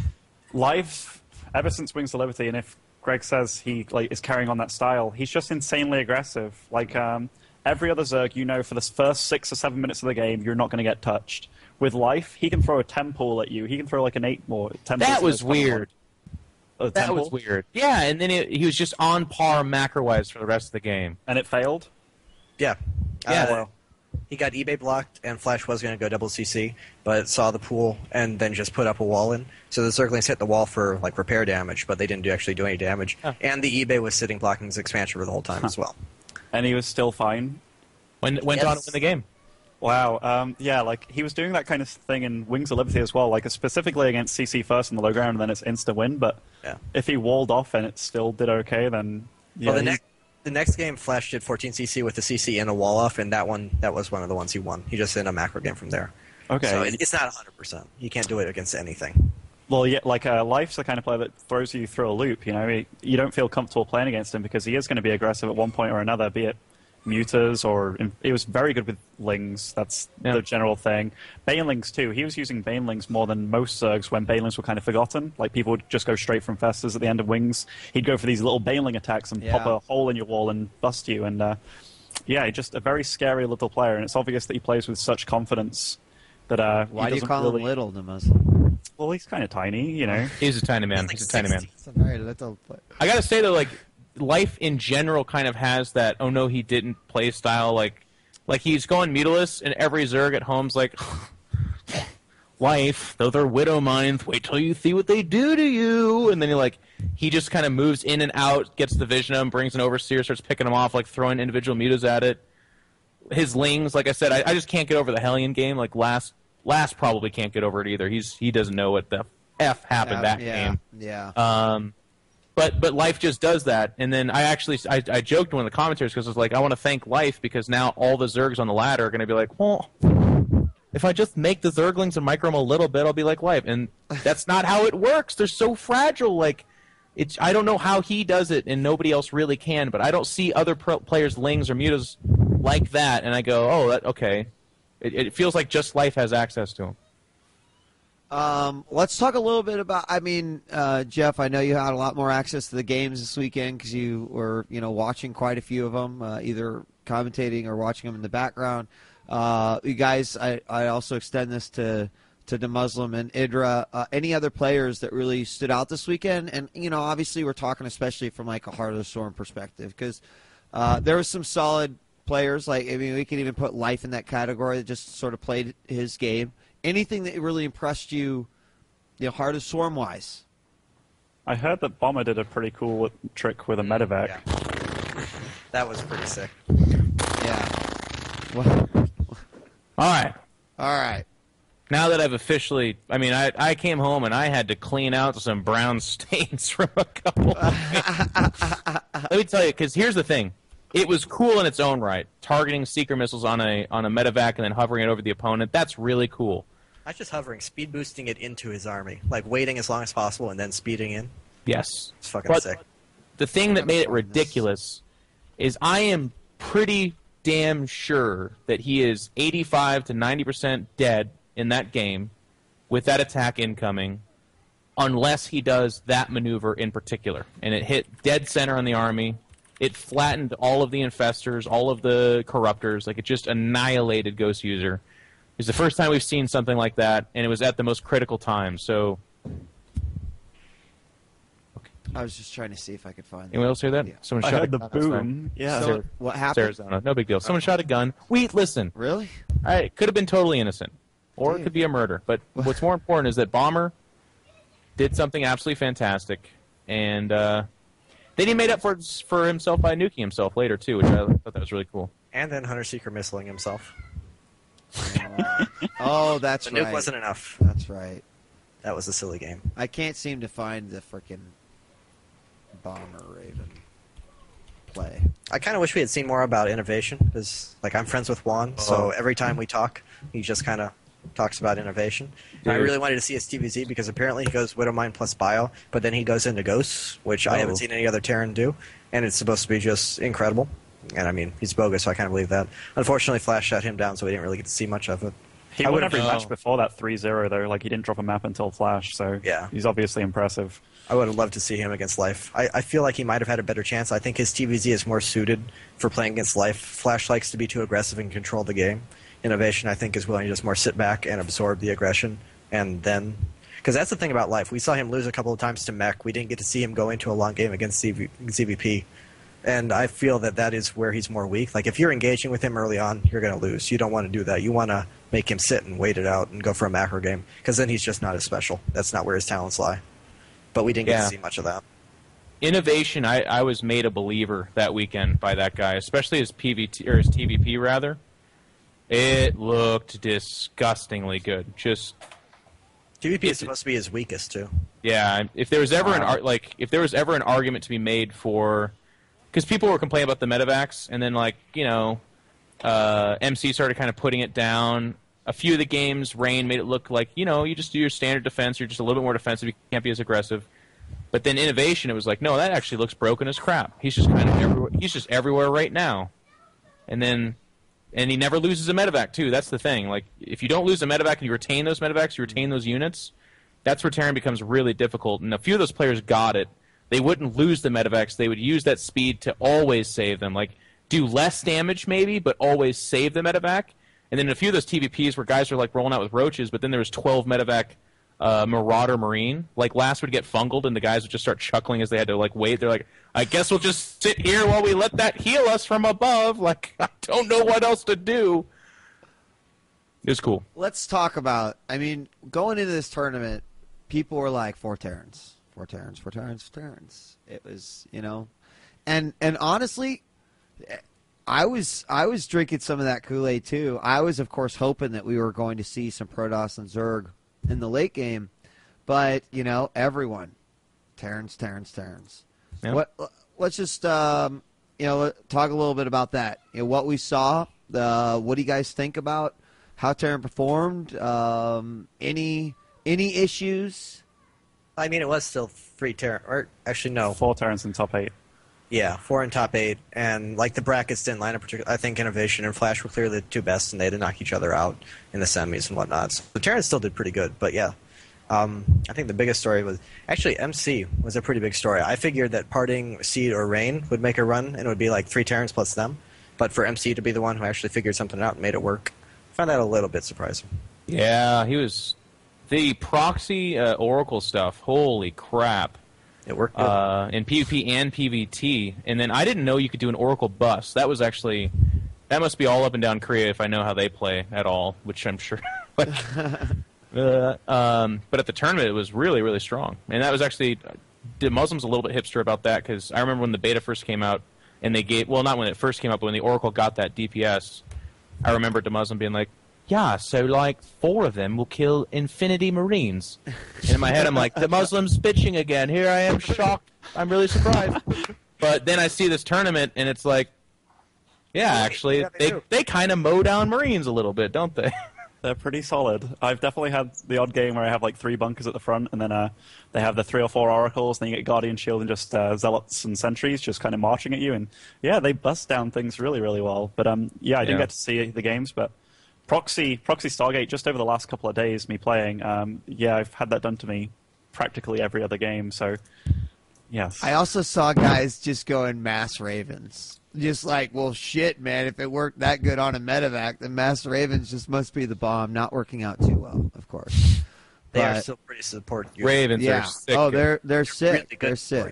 live ever since Wings of Liberty, and if Greg says he is carrying on that style, he's just insanely aggressive. Like every other Zerg, for the first 6 or 7 minutes of the game, you're not going to get touched. With Life, he can throw a temple at you. He can throw like an 8 more.
That was weird. That was weird. Yeah, and then he was just on par macro-wise for the rest of the game.
And it failed?
Yeah.
Yeah.
He got eBay blocked, and Flash was going to go double CC, but saw the pool and then just put up a wall in. So the Zerglings hit the wall for like repair damage, but they didn't actually do any damage. Oh. And the eBay was sitting blocking his expansion for the whole time as well.
And he was still fine?
Went on to win the game.
Wow. Yeah, like he was doing that kind of thing in Wings of Liberty as well, like specifically against CC first in the low ground, and then it's insta-win, but if he walled off and it still did okay, then... Yeah,
well, the next game, Flash did 14 CC with the CC and a wall off, and that was one of the ones he won. He just in a macro game from there.
Okay.
So it's not 100%. You can't do it against anything.
Well, yeah, like Life's the kind of player that throws you through a loop. You don't feel comfortable playing against him because he is going to be aggressive at one point or another, be it Mutas or... He was very good with Lings. That's the general thing. Banelings, too. He was using Banelings more than most Zergs when Banelings were kind of forgotten. Like, people would just go straight from Festus at the end of Wings. He'd go for these little Baneling attacks and pop a hole in your wall and bust you. And, just a very scary little player. And it's obvious that he plays with such confidence that
Why do you call him little, the Muslim?
Well, he's kind of tiny,
He's a tiny man. He's a tiny man.
It's a very little player.
I gotta say, though, like... Life in general kind of has that, oh no, he didn't play style, like he's going Mutalist, and every Zerg at home's like, Life, though they're Widow Mines, wait till you see what they do to you, and then he just kind of moves in and out, gets the vision of him, brings an Overseer, starts picking him off, like throwing individual mutas at it. His Lings, like I said, I just can't get over the Hellion game, like Last probably can't get over it either. He doesn't know what the F happened that game.
Yeah.
But Life just does that, and then I joked to one of the commentators because I was like, I want to thank Life because now all the Zergs on the ladder are going to be like, well, if I just make the Zerglings and micro them a little bit, I'll be like Life, and that's not how it works. They're so fragile. Like, I don't know how he does it, and nobody else really can. But I don't see other players' Lings or Mutas like that, and I go, oh, okay. It feels like just Life has access to him.
Let's talk a little bit about, Jeff, I know you had a lot more access to the games this weekend because you were, watching quite a few of them, either commentating or watching them in the background. You guys, I also extend this to the Muslim and Idra. Any other players that really stood out this weekend? And, obviously we're talking especially from like a Heart of the Storm perspective because there was some solid players. We can even put Life in that category that just sort of played his game. Anything that really impressed you, Heart of Storm-wise?
I heard that Bomber did a pretty cool trick with a medevac.
Yeah. That was pretty sick.
Yeah. Well,
All
right.
Now that I've officially... I came home and I had to clean out some brown stains from a couple of Let me tell you, because here's the thing. It was cool in its own right. Targeting Seeker missiles on a medevac and then hovering it over the opponent. That's really cool.
Not just hovering, speed boosting it into his army. Like waiting as long as possible and then speeding in.
Yes.
It's fucking sick.
The thing that made it ridiculous is I am pretty damn sure that he is 85 to 90% dead in that game with that attack incoming unless he does that maneuver in particular. And it hit dead center on the army. It flattened all of the infestors, all of the corruptors. Like, it just annihilated Ghost User. It was the first time we've seen something like that, and it was at the most critical time. So, okay.
I was just trying to see if I could find
Anyone else hear that?
Yeah.
Someone
I
shot
heard
a
the
gun outside.
boom. Yeah.
So, what
It's
happened?
Arizona. No big deal. Someone shot a gun. Listen.
Really?
It could have been totally innocent, or it
Dude.
could be a murder. But what's more important is that Bomber did something absolutely fantastic, and then he made up for himself by nuking himself later too, which I thought that was really cool.
And then Hunter Seeker missiling himself.
Oh, that's
The
right.
nuke wasn't enough.
That's right.
That was a silly game.
I can't seem to find the frickin' Bomber Raven play.
I kind of wish we had seen more about innovation, because like I'm friends with Juan, so every time we talk, he just kind of talks about innovation. And I
Dude.
really wanted to see his TVZ because apparently he goes Widowmine plus Bio, but then he goes into Ghosts, which I haven't seen any other Terran do, and it's supposed to be just incredible. And I mean, he's bogus, so I kind of believe that. Unfortunately, Flash shut him down, so we didn't really get to see much of it.
He
I
won
would've-
every
Oh.
match before that 3-0, though. Like, he didn't drop a map until Flash, so
Yeah.
he's obviously impressive.
I would have loved to see him against Life. I feel like he might have had a better chance. I think his TVZ is more suited for playing against Life. Flash likes to be too aggressive and control the game. Innovation, I think, is willing to just more sit back and absorb the aggression, and then... Because that's the thing about Life. We saw him lose a couple of times to Mech. We didn't get to see him go into a long game against ZVP. And I feel that that is where he's more weak. Like, if you're engaging with him early on, you're going to lose. You don't want to do that. You want to make him sit and wait it out and go for a macro game, because then he's just not as special. That's not where his talents lie. But we didn't get
Yeah.
to see much of that.
Innovation, I was made a believer that weekend by that guy, especially his PVT or his TVP rather. It looked disgustingly good. Just
TVP is supposed to be his weakest, too.
yeah, if there was ever if there was ever an argument to be made for, because people were complaining about the Medivacs, and then MC started kind of putting it down. A few of the games, Rain made it look like you just do your standard defense. You're just a little bit more defensive. You can't be as aggressive. But then Innovation, it was like, no, that actually looks broken as crap. He's just kind of everywhere. He's just everywhere right now. And he never loses a medevac too. That's the thing. Like, if you don't lose a medevac and you retain those medevacs, you retain those units. That's where Terran becomes really difficult. And a few of those players got it. They wouldn't lose the medevacs. They would use that speed to always save them. Like, do less damage maybe, but always save the medevac. And then a few of those TVPs where guys are like rolling out with roaches, but then there was 12 medevac Marauder Marine. Like, last would get fungled, and the guys would just start chuckling as they had to like wait. They're like, I guess we'll just sit here while we let that heal us from above. Like, I don't know what else to do. It was cool.
Let's talk about, going into this tournament, people were like, 4 Terrans. 4 Terrans, 4 Terrans, 4 Terrans. It was, and honestly, I was drinking some of that Kool-Aid too. I was, of course, hoping that we were going to see some Protoss and Zerg in the late game, but everyone, Terrans.
Yeah.
Let's just talk a little bit about that. What we saw. What do you guys think about how Terran performed? Any issues?
I mean, it was still 3 Terran, or actually no.
4 Terrans in top 8.
Yeah, 4 in top 8, and like the brackets didn't line up particularly. I think Innovation and Flash were clearly the 2 best, and they had to knock each other out in the semis and whatnot. So the Terrans still did pretty good, but yeah. I think the biggest story was actually MC was a pretty big story. I figured that parting Seed or Rain would make a run, and it would be like 3 Terrans plus them. But for MC to be the one who actually figured something out and made it work, I found that a little bit surprising.
Yeah, he was. The proxy Oracle stuff, holy crap.
It worked good.
In PvP and PvT. And then I didn't know you could do an Oracle bus. That must be all up and down Korea if I know how they play at all, which I'm sure. But at the tournament, it was really, really strong. And that was actually, the Muslims a little bit hipster about that, because I remember when the beta first came out, and they gave, well, not when it first came out, but when the Oracle got that DPS, I remember the Muslim being like, yeah, so like 4 of them will kill Infinity Marines. And in my head, I'm like, the Muslims bitching again. Here I am, shocked. I'm really surprised. But then I see this tournament, and it's like, yeah, actually, they kind of mow down Marines a little bit, don't they?
They're pretty solid. I've definitely had the odd game where I have like 3 bunkers at the front, and then they have the 3 or 4 oracles, and then you get Guardian Shield and just zealots and sentries just kind of marching at you, and yeah, they bust down things really, really well. But yeah, I didn't get to see the games, but Proxy Stargate, just over the last couple of days, me playing, yeah, I've had that done to me practically every other game, so yes.
I also saw guys just going Mass Ravens. Just like, well, shit, man, if it worked that good on a medevac, then Mass Ravens just must be the bomb. Not working out too well, of course.
They are
But-
still pretty support.
Ravens
Yeah.
are sick.
Oh, they're sick.
Really good
They're sick.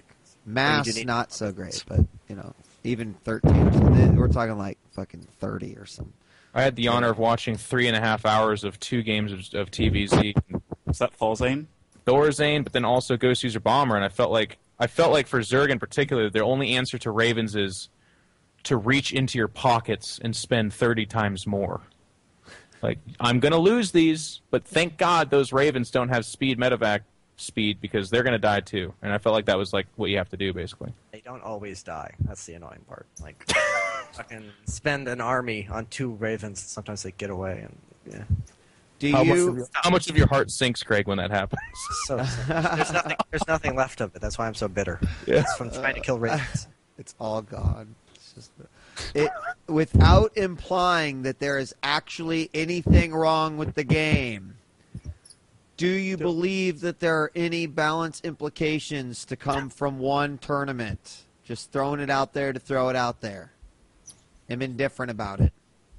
Mass,
need-
not so great, but even 13. We're talking like fucking 30 or something.
I had the honor of watching 3.5 hours of 2 games of TVZ,
Is that Thorzane?
Thorzane, but then also Ghost User Bomber, and I felt like for Zerg in particular, their only answer to Ravens is to reach into your pockets and spend 30 times more. Like, I'm going to lose these, but thank God those Ravens don't have speed medevac speed because they're going to die too. And I felt like that was like what you have to do, basically.
They don't always die. That's the annoying part. Like, fucking spend an army on 2 ravens. Sometimes they get away, and yeah.
Do
How much of your heart sinks, Craig, when that happens?
So there's nothing left of it. That's why I'm so bitter.
Yeah.
It's from trying to kill ravens.
It's all gone. It's just without implying that there is actually anything wrong with the game. Do you believe that there are any balance implications to come from one tournament? Just throwing it out there to throw it out there. I'm indifferent about it.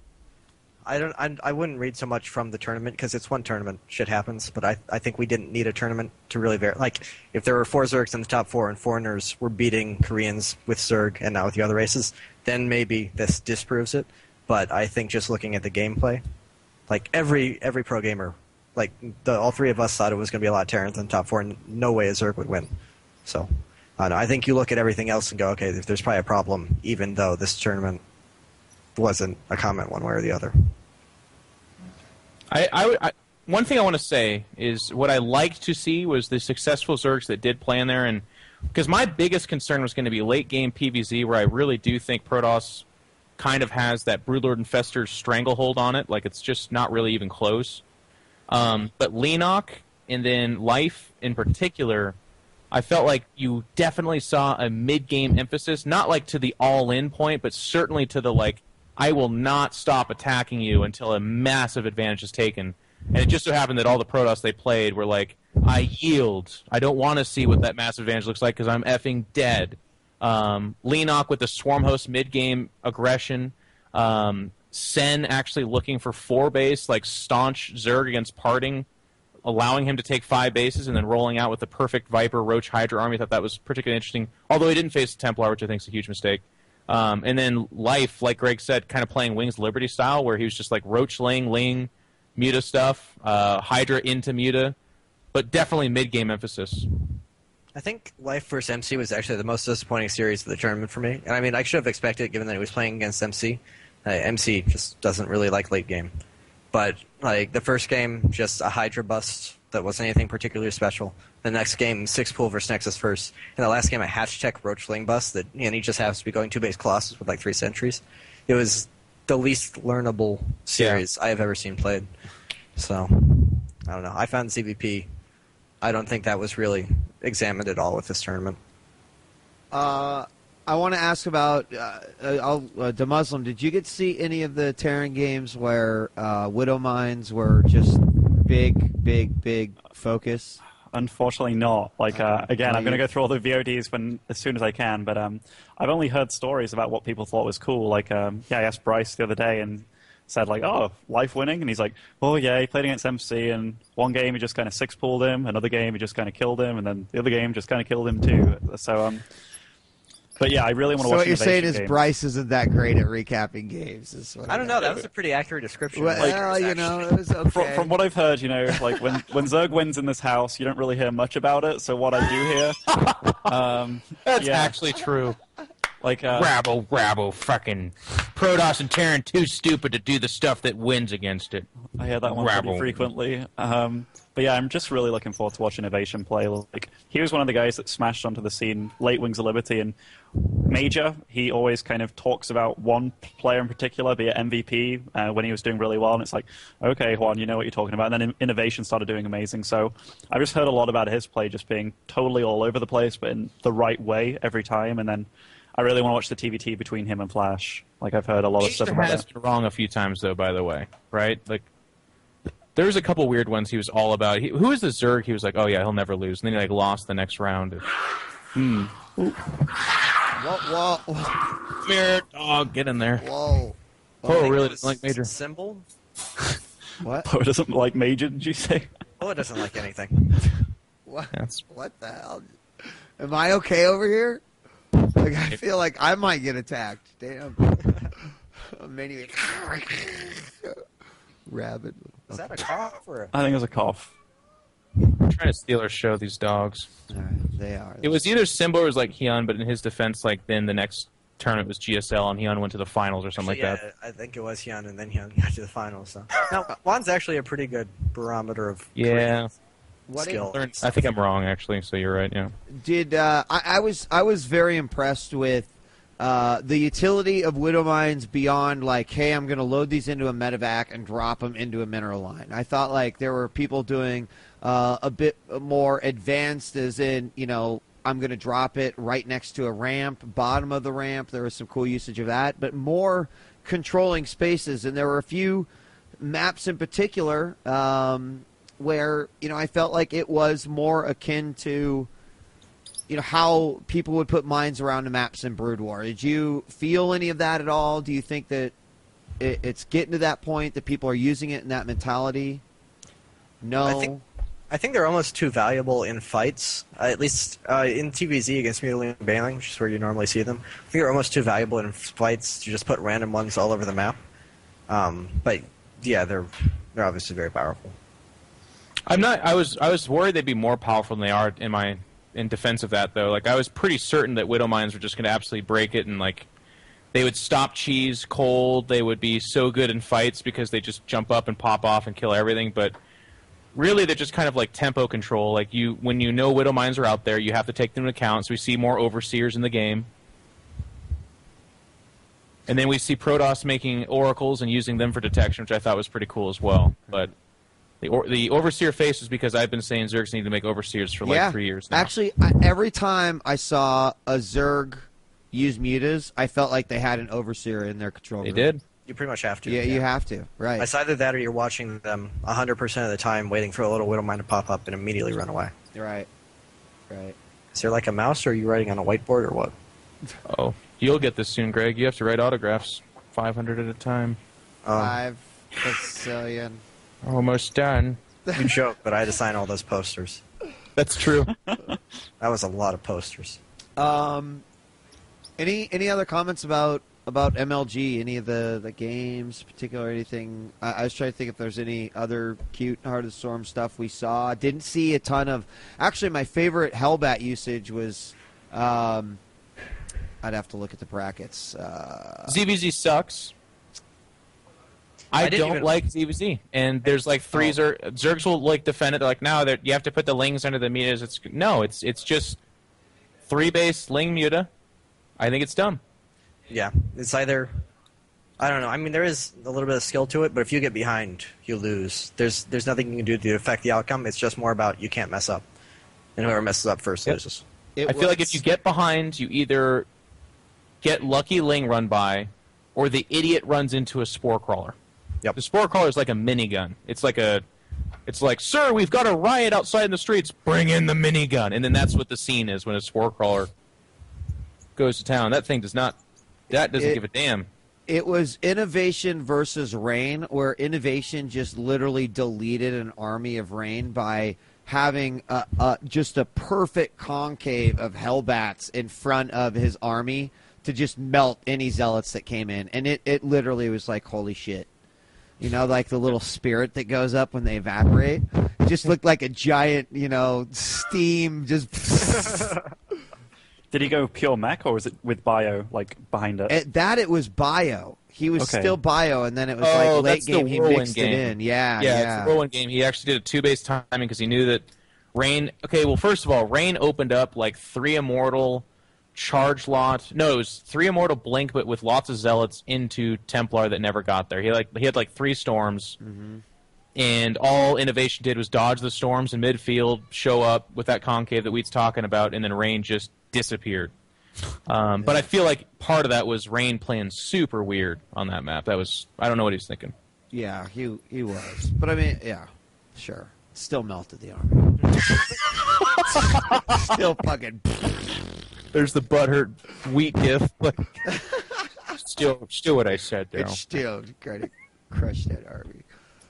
I wouldn't read so much from the tournament because it's one tournament. Shit happens, but I think we didn't need a tournament to really like if there were 4 Zergs in the top 4 and foreigners were beating Koreans with Zerg and not with the other races, then maybe this disproves it. But I think just looking at the gameplay, like every pro gamer, like all 3 of us thought it was going to be a lot Terrans in the top 4, and no way a Zerg would win. So I don't know. I think you look at everything else and go, okay, there's probably a problem, even though this tournament wasn't a comment one way or the other.
One thing I want to say is what I liked to see was the successful Zergs that did play in there, and because my biggest concern was going to be late game PvZ, where I really do think Protoss kind of has that Broodlord Infestor stranglehold on it, like it's just not really even close. But Leenock and then Life in particular, I felt like you definitely saw a mid-game emphasis, not like to the all-in point, but certainly to the like, I will not stop attacking you until a massive advantage is taken. And it just so happened that all the Protoss they played were like, I yield. I don't want to see what that massive advantage looks like because I'm effing dead. Leenock with the Swarm Host mid-game aggression. Sen actually looking for 4 base, like staunch Zerg against Parting, allowing him to take 5 bases and then rolling out with the perfect Viper Roach Hydra army. I thought that was particularly interesting. Although he didn't face the Templar, which I think is a huge mistake. And then Life, like Greg said, kind of playing Wings Liberty style, where he was just like Roach Ling, Muta stuff, Hydra into Muta, but definitely mid-game emphasis.
I think Life vs. MC was actually the most disappointing series of the tournament for me. And I mean, I should have expected it given that he was playing against MC. MC just doesn't really like late game. But like the first game, just a Hydra bust that wasn't anything particularly special. The next game, 6 pool versus Nexus first. And the last game, a Hatch Tech Roach Ling bust that he just happens to be going 2 base Colossus with like 3 sentries. It was the least learnable series I have ever seen played. So, I don't know. I found CVP, I don't think that was really examined at all with this tournament.
I want to ask about the Muslim. Did you get to see any of the Terran games where Widow Mines were just big focus?
Unfortunately not. Like, again, I'm going to go through all the VODs as soon as I can, but I've only heard stories about what people thought was cool. Like, I asked Bryce the other day and said, like, oh, Life winning? And he's like, oh, yeah, he played against MC, and one game he just kind of 6-pooled him, another game he just kind of killed him, and then the other game just kind of killed him too. So, but yeah, I really want to watch.
So what you're saying is
games.
Bryce isn't that great at recapping games.
I don't know. That was a pretty accurate description.
Well, it was okay.
From what I've heard, like when Zerg wins in this house, you don't really hear much about it. So what I do hear,
That's actually true.
Like
rabble, fucking Protoss and Terran too stupid to do the stuff that wins against it.
I hear that one pretty frequently. But yeah, I'm just really looking forward to watching Innovation play. Like, he was one of the guys that smashed onto the scene late Wings of Liberty, and Major, he always kind of talks about one player in particular, be it MVP, when he was doing really well, and it's like, okay, Juan, you know what you're talking about. And then Innovation started doing amazing. So I've just heard a lot about his play just being totally all over the place, but in the right way every time. And then I really want to watch the TVT between him and Flash. Like, I've heard a lot of stuff about
has
that.
been wrong a few times, though, by the way, right? Like, there was a couple weird ones he was all about. Who was the Zerg? He was like, oh, yeah, he'll never lose. And then he, like, lost the next round.
Whoa.
Come here, dog. Get in there.
Whoa.
Oh, really doesn't like Major.
Symbol?
What?
Poe doesn't like Major, did you say?
Oh, it doesn't like anything.
What?
That's
What the hell? Am I okay over here? Like, I feel like I might get attacked. Damn. Many rabbit.
Is that a cough or a...
I think it was a cough.
I'm trying to steal our show, these dogs.
All right, they are.
It was either Simba or it was like Hyun, but in his defense, like then the next tournament was GSL and Hyun went to the finals or something
Actually,
like that.
I think it was Hyun, and then Hyun got to the finals. So. No, Juan's actually a pretty good barometer of
Yeah.
skill.
I think I'm wrong actually, so you're right. Yeah.
Did I was very impressed with the utility of Widow Mines beyond like, hey, I'm going to load these into a medevac and drop them into a mineral line. I thought like there were people doing a bit more advanced, as in, you know, I'm going to drop it right next to a ramp, bottom of the ramp. There was some cool usage of that, but more controlling spaces. And there were a few maps in particular where, you know, I felt like it was more akin to, you know, how people would put mines around the maps in Brood War. Did you feel any of that at all? Do you think that it's getting to that point that people are using it in that mentality? No.
I think they're almost too valuable in fights, at least in TVZ against Mutilating and Bailing, which is where you normally see them. I think they're almost too valuable in fights to just put random ones all over the map. But yeah, they're obviously very powerful.
I was worried they'd be more powerful than they are in defense of that though. Like I was pretty certain that Widow Mines were just going to absolutely break it, and like they would stop cheese cold. They would be so good in fights because they just jump up and pop off and kill everything. But really, they're just kind of like tempo control. Like when you know Widow Mines are out there, you have to take them into account. So we see more Overseers in the game. And then we see Protoss making oracles and using them for detection, which I thought was pretty cool as well. But the Overseer face is because I've been saying Zergs need to make Overseers for like 3 years now.
Actually, every time I saw a Zerg use mutas, I felt like they had an Overseer in their control
They
group.
did.
You pretty much have to.
Yeah, you have to. Right.
It's either that or you're watching them 100% of the time, waiting for a little Widow Mine to pop up and immediately run away.
Right. Right.
Is there like a mouse, or are you writing on a whiteboard, or what?
Oh, you'll get this soon, Greg. You have to write autographs, 500 at a time.
5 bazillion.
Almost done.
You joke, but I had to sign all those posters.
That's true.
That was a lot of posters.
Any other comments about MLG? Any of the games, particular anything? I was trying to think if there's any other cute Heart of the Storm stuff we saw. Didn't see a ton of. Actually, my favorite Hellbat usage was. I'd have to look at the brackets.
ZVZ sucks. I don't like ZVZ, and there's like three Zergs will like defend it. They're like, no, you have to put the Lings under the mutas. It's just 3-base Ling muta. I think it's dumb.
Yeah, it's either. I don't know. I mean, there is a little bit of skill to it, but if you get behind, you lose. There's nothing you can do to affect the outcome. It's just more about you can't mess up, and whoever messes up first loses.
I feel like if you get behind, you either get lucky Ling run by, or the idiot runs into a Spore Crawler.
Yep.
The Spore Crawler is like a minigun. It's like, sir, we've got a riot outside in the streets. Bring in the minigun, and then that's what the scene is when a Spore Crawler goes to town. That thing doesn't give a damn.
It was Innovation versus Rain, where Innovation just literally deleted an army of Rain by having just a perfect concave of Hellbats in front of his army to just melt any Zealots that came in. And it literally was like, holy shit. You know, like the little spirit that goes up when they evaporate. It just looked like a giant, steam just...
Did he go pure mech, or was it with bio, like, behind it?
It was bio. He was still bio, and then it was late game. He mixed it in. Yeah.
It's a whirlwind game. He actually did a 2-base timing because he knew that Rain... Okay, well, first of all, Rain opened up, like, 3 Immortal... charge lot. No, it was 3 Immortal Blink, but with lots of Zealots into Templar that never got there. He had 3 storms, and all Innovation did was dodge the storms in midfield, show up with that concave that Wheat's talking about, and then Rain just disappeared. But I feel like part of that was Rain playing super weird on that map. I don't know what he's thinking.
Yeah, he was. But I mean, yeah, sure. Still melted the army. Still fucking...
There's the butthurt Wheat gif. Still what I said there.
It's still trying to crush that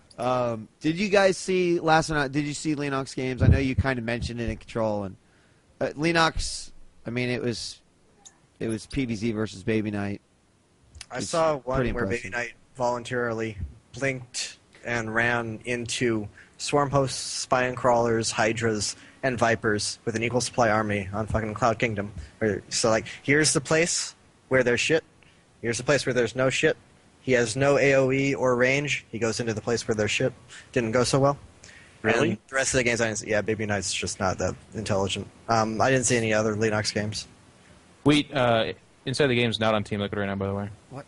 army. Did you guys see last night? Did you see Leanox games? I know you kind of mentioned it in Control, and Leanox, I mean, it was PVZ versus Baby Knight.
I
It's
saw one
pretty
where
impressive.
Baby Knight voluntarily blinked and ran into swarm hosts, spine crawlers, hydras, and vipers with an equal supply army on fucking Cloud Kingdom. So like, here's the place where there's shit. Here's the place where there's no shit. He has no AoE or range. He goes into the place where there's shit. Didn't go so well.
Really?
And the rest of the games, I didn't see. Yeah, Baby Knight's just not that intelligent. I didn't see any other Linux games.
Inside the Game's not on Team Liquid right now, by the way.
What?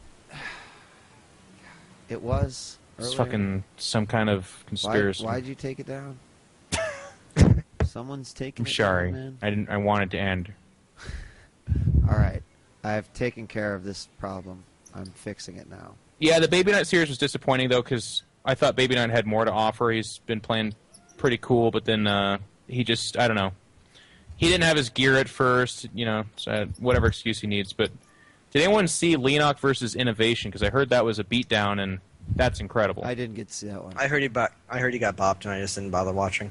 It was.
It's
earlier.
fucking some kind of conspiracy.
Why'd you take it down? Someone's taking
I'm
it
sorry.
down, man.
I wanted to end.
All right. I've taken care of this problem. I'm fixing it now.
Yeah, the Baby Knight series was disappointing, though, because I thought Baby Knight had more to offer. He's been playing pretty cool, but then he just, I don't know. He didn't have his gear at first, so whatever excuse he needs. But did anyone see Leanoch versus Innovation? Because I heard that was a beatdown, and that's incredible.
I didn't get to see that one.
I heard he got bopped, and I just didn't bother watching.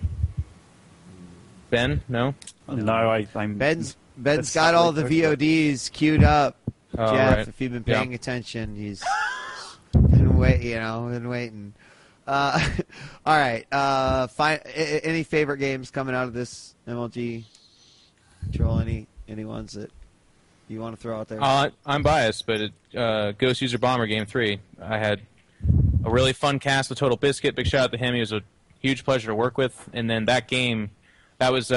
Ben? No?
No, I'm.
Ben's
That's
got
not
all
really
the
good.
VODs queued up.
Oh,
Jeff,
right.
if you've been
Yeah.
paying attention, he's been waiting. All right. Any favorite games coming out of this MLG? Troll, any ones that you want to throw out there?
I'm biased, but Ghost User Bomber Game 3. I had a really fun cast with Total Biscuit. Big shout out to him. He was a huge pleasure to work with. And then that game, that was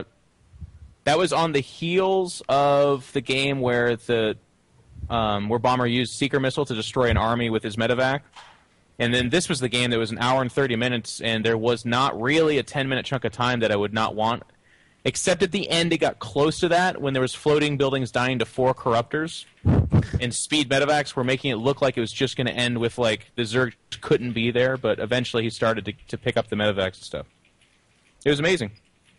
on the heels of the game where where Bomber used Seeker Missile to destroy an army with his medevac. And then this was the game that was an hour and 30 minutes, and there was not really a 10-minute chunk of time that I would not want. Except at the end, it got close to that when there was floating buildings dying to 4 corruptors, and speed medevacs were making it look like it was just going to end with, like, the Zerg couldn't be there, but eventually he started to pick up the medevacs and stuff. It was amazing.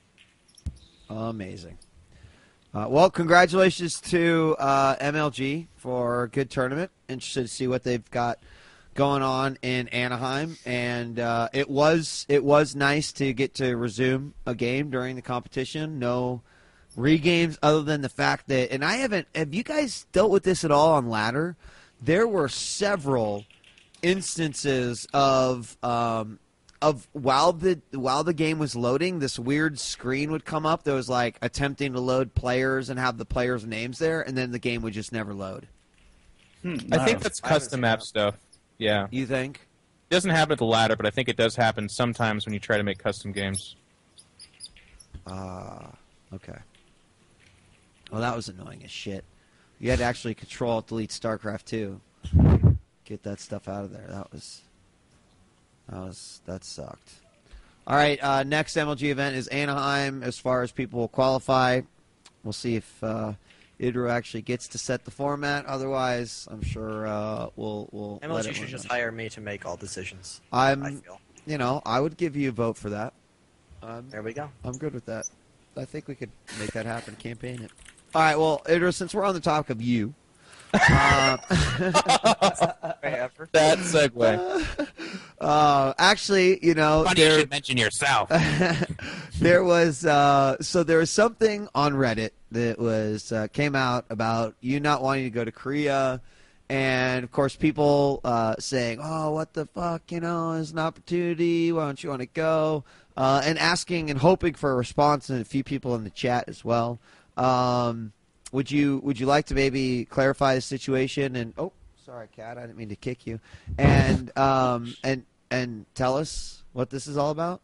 Amazing. Well, congratulations to MLG for a good tournament. Interested to see what they've got going on in Anaheim, and it was nice to get to resume a game during the competition. No regames, other than the fact that, and have you guys dealt with this at all on ladder? There were several instances of while the game was loading, this weird screen would come up that was like attempting to load players and have the players' names there, and then the game would just never load.
I think that's
I haven't
custom
seen
map
that.
stuff. Yeah.
You think?
It doesn't happen at the ladder, but I think it does happen sometimes when you try to make custom games.
Okay. Well, that was annoying as shit. You had to actually control delete StarCraft 2. Get that stuff out of there. That sucked. All right, next MLG event is Anaheim. As far as people will qualify, we'll see if Idru actually gets to set the format. Otherwise, I'm sure we'll let
MLG
it
should
run.
just hire me to make all decisions. I feel.
I would give you a vote for that.
There we go.
I'm good with that. I think we could make that happen. Campaign it. All right. Well, Idris, since we're on the topic of you,
That segue.
actually,
Funny you should mention yourself.
there was something on Reddit that was came out about you not wanting to go to Korea, and of course people saying, "Oh, what the fuck? It's an opportunity. Why don't you want to go?" And asking and hoping for a response, and a few people in the chat as well. Would you like to maybe clarify the situation? And sorry, Kat, I didn't mean to kick you. And tell us what this is all about.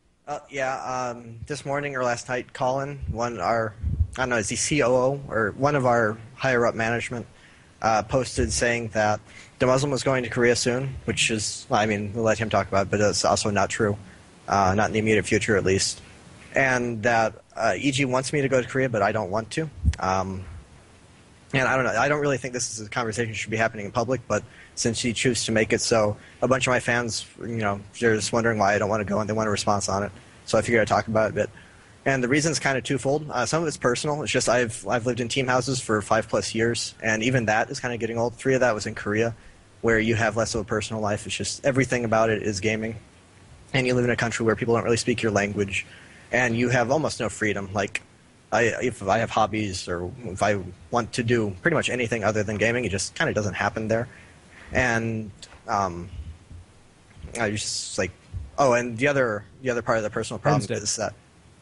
This morning or last night, Colin, is he COO or one of our higher up management, posted saying that the Muslim was going to Korea soon, which is, we'll let him talk about it, but it's also not true, not in the immediate future at least. And that EG wants me to go to Korea, but I don't want to. And I don't know. I don't really think this is a conversation that should be happening in public, but since he chose to make it so, a bunch of my fans, they're just wondering why I don't want to go, and they want a response on it. So I figured I'd talk about it a bit. And the reason's kind of twofold. Some of it's personal. It's just I've lived in team houses for 5+ years, and even that is kind of getting old. 3 of that was in Korea, where you have less of a personal life. It's just everything about it is gaming. And you live in a country where people don't really speak your language, and you have almost no freedom. Like, If I have hobbies or if I want to do pretty much anything other than gaming, it just kind of doesn't happen there. And I just like, oh, and the other part of the personal problem is that,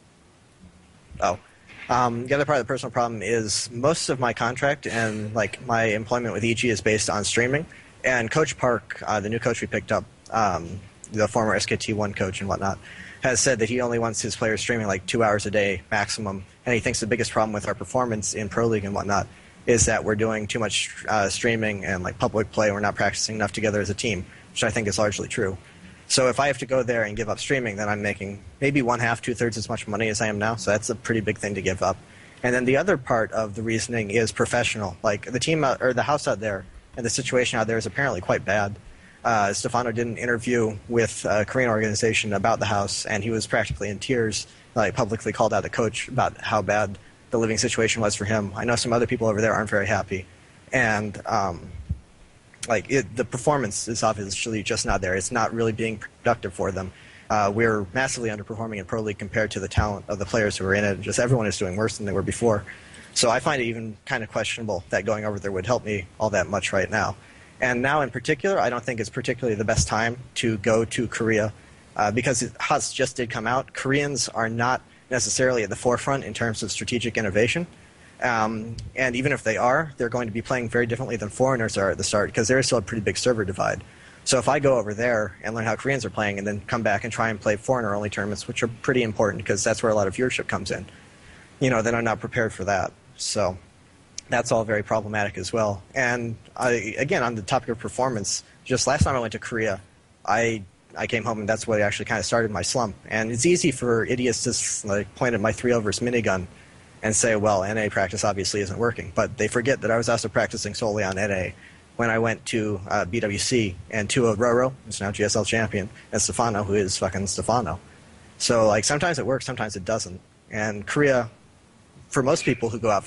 the other part of the personal problem is most of my contract and like my employment with EG is based on streaming. And Coach Park, the new coach we picked up, the former SKT1 coach and whatnot, has said that he only wants his players streaming like 2 hours a day maximum. And he thinks the biggest problem with our performance in Pro League and whatnot is that we're doing too much streaming and like public play. We're not practicing enough together as a team, which I think is largely true. So if I have to go there and give up streaming, then I'm making maybe 1/2, 2/3 as much money as I am now. So that's a pretty big thing to give up. And then the other part of the reasoning is professional. Like the team or the house out there and the situation out there is apparently quite bad. Stefano did an interview with a Korean organization about the house, and he was practically in tears, like publicly called out the coach about how bad the living situation was for him. I know some other people over there aren't very happy, and the performance is obviously just not there. It's not really being productive for them. We're massively underperforming in Pro League compared to the talent of the players who are in it. Just everyone is doing worse than they were before. So I find it even kind of questionable that going over there would help me all that much right now. And now in particular, I don't think it's particularly the best time to go to Korea because HOTS just did come out. Koreans are not necessarily at the forefront in terms of strategic innovation. And even if they are, they're going to be playing very differently than foreigners are at the start because there is still a pretty big server divide. So if I go over there and learn how Koreans are playing and then come back and try and play foreigner-only tournaments, which are pretty important because that's where a lot of viewership comes in, then I'm not prepared for that. So that's all very problematic as well. And again, on the topic of performance, just last time I went to Korea, I came home and that's what actually kind of started my slump. And it's easy for idiots to point at my 3-0 versus minigun and say, well, NA practice obviously isn't working. But they forget that I was also practicing solely on NA when I went to BWC and Tua Roro, who's now GSL champion, and Stefano, who is fucking Stefano. So sometimes it works, sometimes it doesn't. And Korea, for most people who go out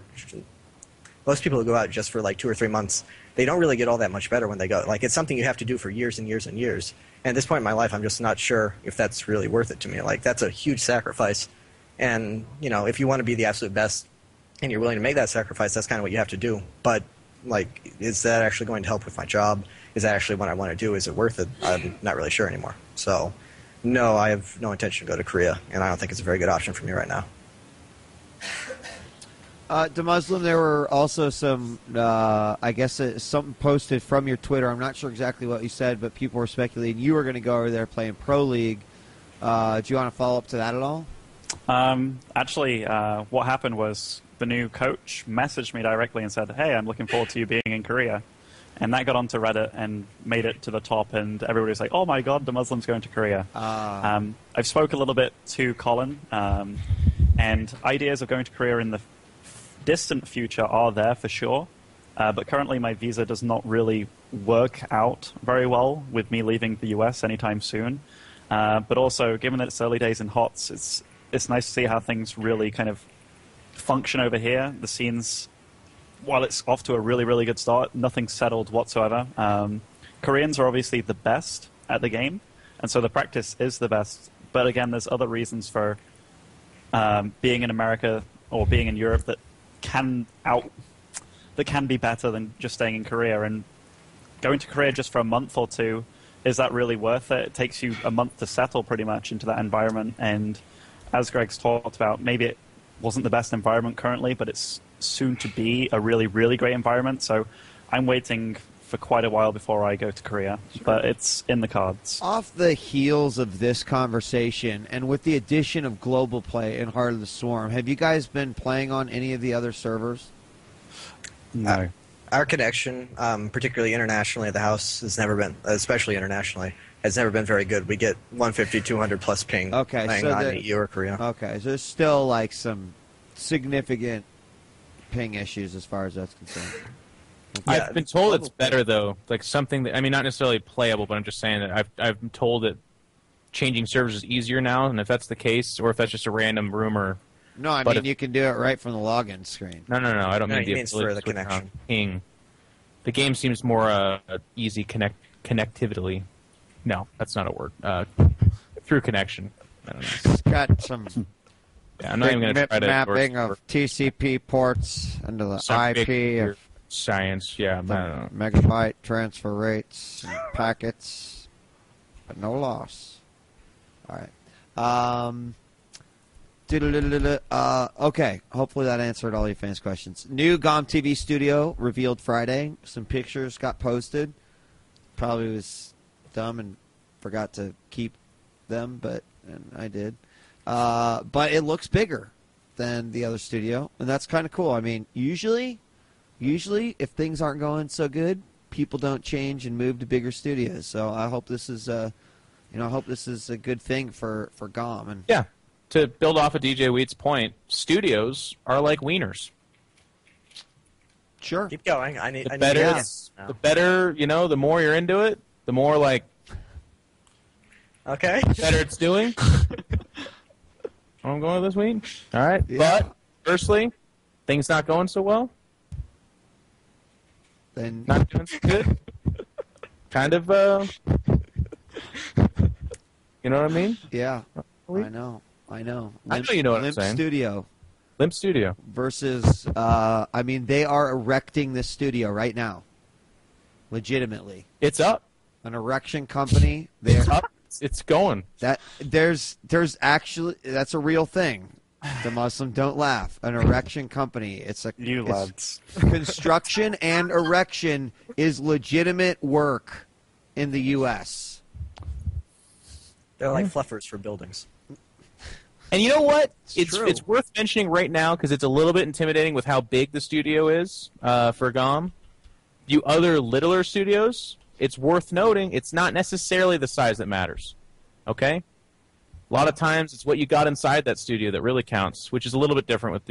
just for 2 or 3 months, they don't really get all that much better when they go. It's something you have to do for years and years and years. And at this point in my life, I'm just not sure if that's really worth it to me. That's a huge sacrifice. And, if you want to be the absolute best and you're willing to make that sacrifice, that's kind of what you have to do. But, is that actually going to help with my job? Is that actually what I want to do? Is it worth it? I'm not really sure anymore. So, no, I have no intention to go to Korea, and I don't think it's a very good option for me right now.
DeMuslim, there were also some, something posted from your Twitter. I'm not sure exactly what you said, but people were speculating you were going to go over there playing Pro League. Do you want to follow up to that at all?
What happened was the new coach messaged me directly and said, hey, I'm looking forward to you being in Korea. And that got onto Reddit and made it to the top, and everybody was like, oh my god, DeMuslim's going to Korea. I've spoke a little bit to Colin, and ideas of going to Korea in the distant future are there for sure, but currently my visa does not really work out very well with me leaving the US anytime soon. But also, given that it's early days in HOTS, it's nice to see how things really kind of function over here. The scene's, while it's off to a really, really good start, nothing's settled whatsoever. Koreans are obviously the best at the game, and so the practice is the best. But again, there's other reasons for being in America or being in Europe that can be better than just staying in Korea. And going to Korea just for a month or two, is that really worth it? It takes you a month to settle pretty much into that environment. And as Greg's talked about, maybe it wasn't the best environment currently, but it's soon to be a really, really great environment. So I'm waiting for quite a while before I go to Korea, but it's in the cards.
Off the heels of this conversation, and with the addition of Global Play and Heart of the Swarm, have you guys been playing on any of the other servers?
No.
Our connection, particularly internationally at the house, has never been, especially internationally, has never been very good. We get 150, 200 plus ping playing on EU or Korea.
Okay, so there's still some significant ping issues as far as that's concerned.
I've been told it's better though, something that not necessarily playable, but I'm just saying that I've been told that changing servers is easier now, and if that's the case, or if that's just a random rumor.
No, I mean you can do it right from the login screen.
No, I don't mean the
means for the connection.
Ping. The game seems more easy connectivity. No, that's not a word. Through connection. I don't know.
It's got some
Yeah, I'm not even going to try to
mapping
endorse
of TCP ports into the
some big
IP of
science. Yeah, I don't know.
megabyte transfer rates and packets, but no loss. All right. Okay. Hopefully that answered all your fans' questions. New GOM TV studio revealed Friday. Some pictures got posted. Probably was dumb and forgot to keep them, and I did. But it looks bigger than the other studio, and that's kind of cool. I mean, usually, if things aren't going so good, people don't change and move to bigger studios. So I hope this is, I hope this is a good thing for GOM. And
Yeah. To build off of DJ Wheat's point, studios are like wieners.
sure,
Keep going. I need.
The
I need
better,
to
it's- the better, the more you're into it, the more like
Okay.
better it's doing. I'm going with this week. All right,
Yeah.
but firstly, things not going so well.
then
Not doing so good. Kind of, you know what I mean?
yeah, I know.
I know you know what I'm
Limp
saying.
Studio
Limp Studio.
versus, I mean, they are erecting this studio right now, legitimately.
It's up.
An erection company. They're
It's up. It's going.
that there's actually that's a real thing. The Muslim don't laugh. An erection company. It's
You lads.
construction and erection is legitimate work in the U.S.
They're like fluffers for buildings.
And you know what?
It's true.
It's worth mentioning right now because it's a little bit intimidating with how big the studio is for GOM. You other littler studios, it's worth noting it's not necessarily the size that matters. Okay? A lot of times it's what you got inside that studio that really counts, which is a little bit different with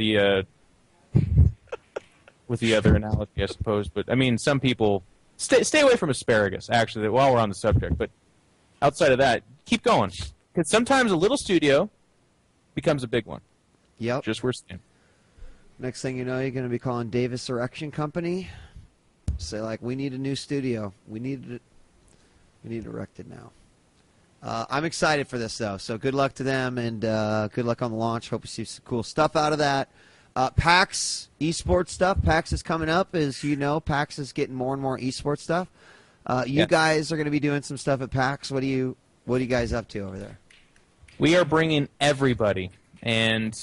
the other analogy, I suppose. But I mean, some people stay away from asparagus. Actually, while we're on the subject, but outside of that, keep going because sometimes a little studio becomes a big one.
Yep.
Just we're saying.
Next thing you know, you're going to be calling Davis Erection Company. Say like, we need a new studio. We need erected now. I'm excited for this though. So good luck to them and good luck on the launch. Hope you see some cool stuff out of that. PAX esports stuff. PAX is coming up, as you know. PAX is getting more and more esports stuff. You guys are going to be doing some stuff at PAX. What are you guys up to over there?
We are bringing everybody, and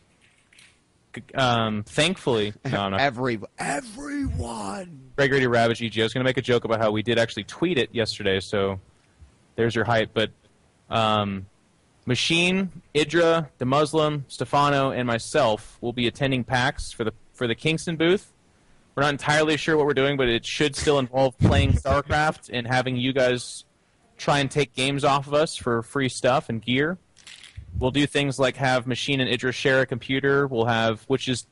thankfully, no,
Everyone.
Gregory Ravage EG. I was going to make a joke about how we did actually tweet it yesterday, so there's your hype. But Machine, Idra, the Muslim, Stefano, and myself will be attending PAX for the Kingston booth. We're not entirely sure what we're doing, but it should still involve playing StarCraft and having you guys try and take games off of us for free stuff and gear. We'll do things like have Machine and Idris share a computer. We'll have, which is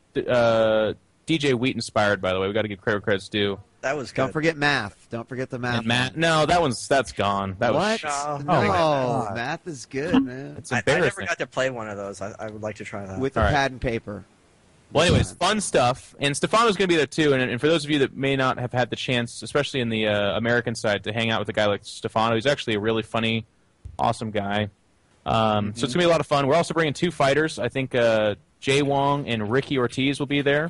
DJ Wheat inspired, by the way. We got to give credit where credit's due.
That was good.
Don't forget math. Don't forget the math.
And Matt, no, that's gone. That
What?
was
No.
No,
God.
math is good, man.
it's
I never
embarrassing.
got to play one of those. I would like to try that.
With the
All right.
pad and paper.
Well, anyways, fun stuff. And Stefano's going to be there, too. And for those of you that may not have had the chance, especially in the American side, to hang out with a guy like Stefano, he's actually a really funny, awesome guy. So it's going to be a lot of fun. We're also bringing two fighters. I think Jay Wong and Ricky Ortiz will be there.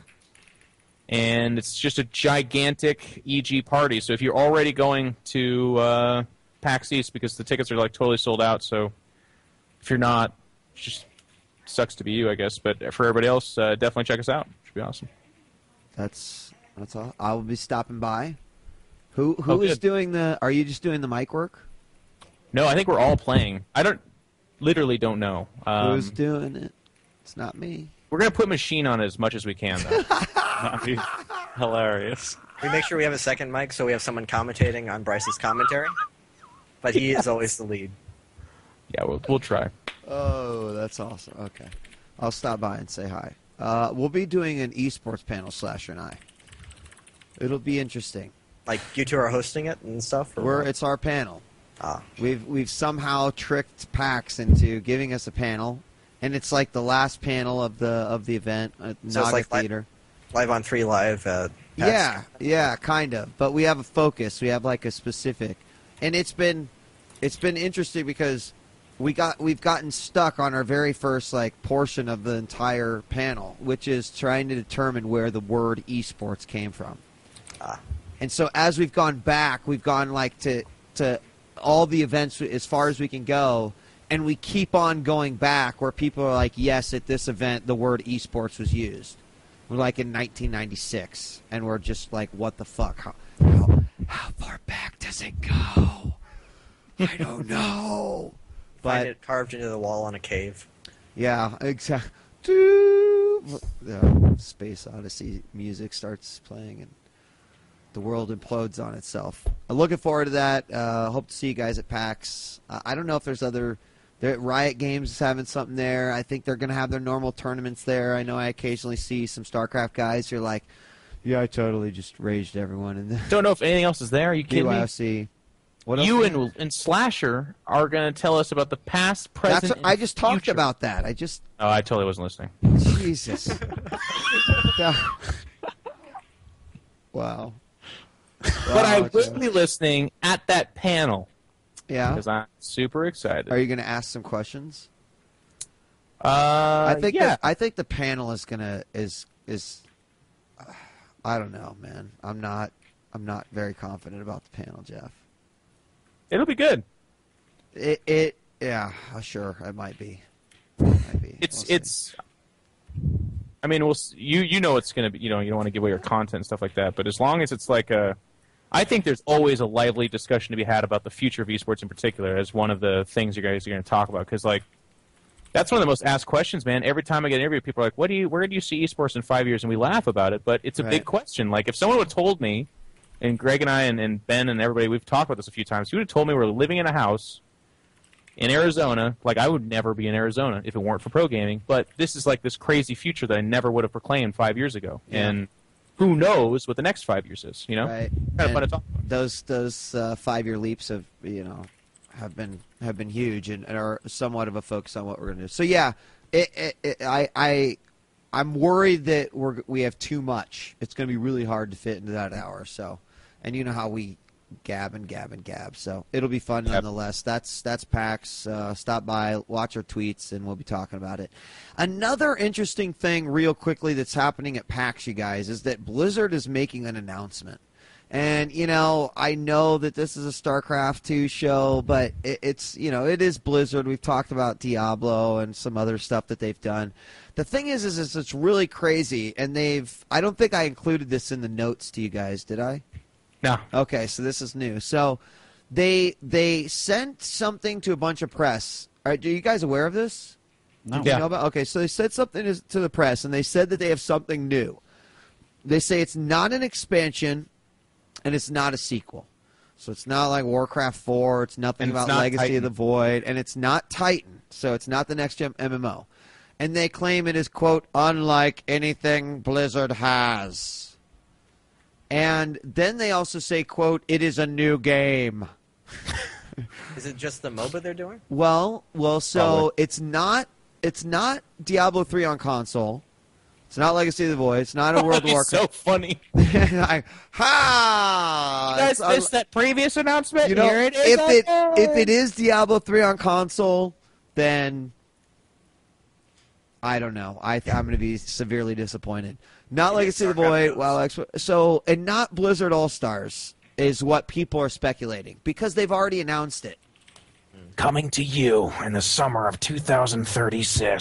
And it's just a gigantic EG party. So if you're already going to PAX East, because the tickets are like totally sold out, so if you're not, it just sucks to be you, I guess. But for everybody else, definitely check us out. Should be awesome.
That's all. I will be stopping by. Who
Oh,
is
good.
doing the? Are you just doing the mic work?
No, I think we're all playing. Literally don't know.
Who's doing it? It's not me.
We're going to put Machine on as much as we can, though.
That'd be hilarious.
We make sure we have a second mic so we have someone commentating on Bryce's commentary. But he is always the lead.
Yeah, we'll try.
Oh, that's awesome. Okay, I'll stop by and say hi. We'll be doing an esports panel, Slasher and I. It'll be interesting.
Like, you two are hosting it and stuff? Or what?
It's our panel.
Ah.
We've somehow tricked PAX into giving us a panel, and it's like the last panel of the event at
So it's
Naga
like
Theater.
Live on 3 Live at PAX.
Yeah, kind of. But we have a focus. We have like a specific, and it's been interesting because we've gotten stuck on our very first like portion of the entire panel, which is trying to determine where the word esports came from. And so as we've gone back, we've gone like to all the events as far as we can go, and we keep on going back where people are like, yes, at this event the word esports was used. We're like in 1996, and we're just like, what the fuck? How far back does it go? I don't know.
Find it carved into the wall on a cave.
Yeah, exactly. Space Odyssey music starts playing, and the world implodes on itself. I'm looking forward to that. Hope to see you guys at PAX. I don't know if there's other... Riot Games is having something there. I think they're going to have their normal tournaments there. I know I occasionally see some StarCraft guys who are like, yeah, I totally just raged everyone. And
Don't know if anything else is there. Are you kidding
BYOC. What
me?
else?
You and Slasher are going to tell us about the past, present, and
I just talked
future.
about that.
Oh, I totally wasn't listening.
Jesus. Wow.
But I will be listening at that panel.
Yeah.
Because I'm super excited.
Are you going to ask some questions?
I
think the panel is gonna is I don't know, man. I'm not very confident about the panel, Jeff.
It'll be good.
Yeah, sure, it might be. We'll
It's. I mean, you know it's going to be. You don't want to give away your content and stuff like that. But as long as it's like I think there's always a lively discussion to be had about the future of esports in particular as one of the things you guys are going to talk about. Because like, that's one of the most asked questions, man. Every time I get interviewed, people are like, where do you see esports in 5 years? And we laugh about it, but it's a big question. Like, if someone would have told me, and Greg and I and Ben and everybody, we've talked about this a few times, you would have told me we're living in a house in Arizona. Like, I would never be in Arizona if it weren't for pro gaming. But this is like this crazy future that I never would have proclaimed 5 years ago. Yeah. And who knows what the next 5 years is, you know?
Right.
Kind of fun to talk about.
Those 5-year leaps have been huge and are somewhat of a focus on what we're going to do. So yeah, I'm worried that we have too much. It's going to be really hard to fit into that hour. So, and you know how we gab and gab and gab. So it'll be fun nonetheless. That's PAX. Stop by, watch our tweets, and we'll be talking about it. Another interesting thing, real quickly, that's happening at PAX, you guys, is that Blizzard is making an announcement. And, I know that this is a StarCraft 2 show, but it is Blizzard. We've talked about Diablo and some other stuff that they've done. The thing is it's really crazy, and I don't think I included this in the notes to you guys, did I?
No.
Okay, so this is new. So they sent something to a bunch of press. Are you guys aware of this?
No.
You know about? Okay, so they said something to the press, and they said that they have something new. They say it's not an expansion, and it's not a sequel. So it's not like Warcraft 4. It's nothing about Legacy
Titan.
of the Void, and it's not Titan. So it's not the next gen MMO. And they claim it is, quote, unlike anything Blizzard has. And then they also say, quote, it is a new game.
Is it just the MOBA they're doing?
Well, so
Probably.
it's not Diablo 3 on console. It's not Legacy of the Void. It's not a World of Warcraft.
So funny.
Ha!
You guys missed that previous announcement? Here it is.
If it is Diablo 3 on console, then I don't know. I'm going to be severely disappointed. Not Legacy of the Void. And not Blizzard All-Stars is what people are speculating because they've already announced it.
Coming to you in the summer of 2036.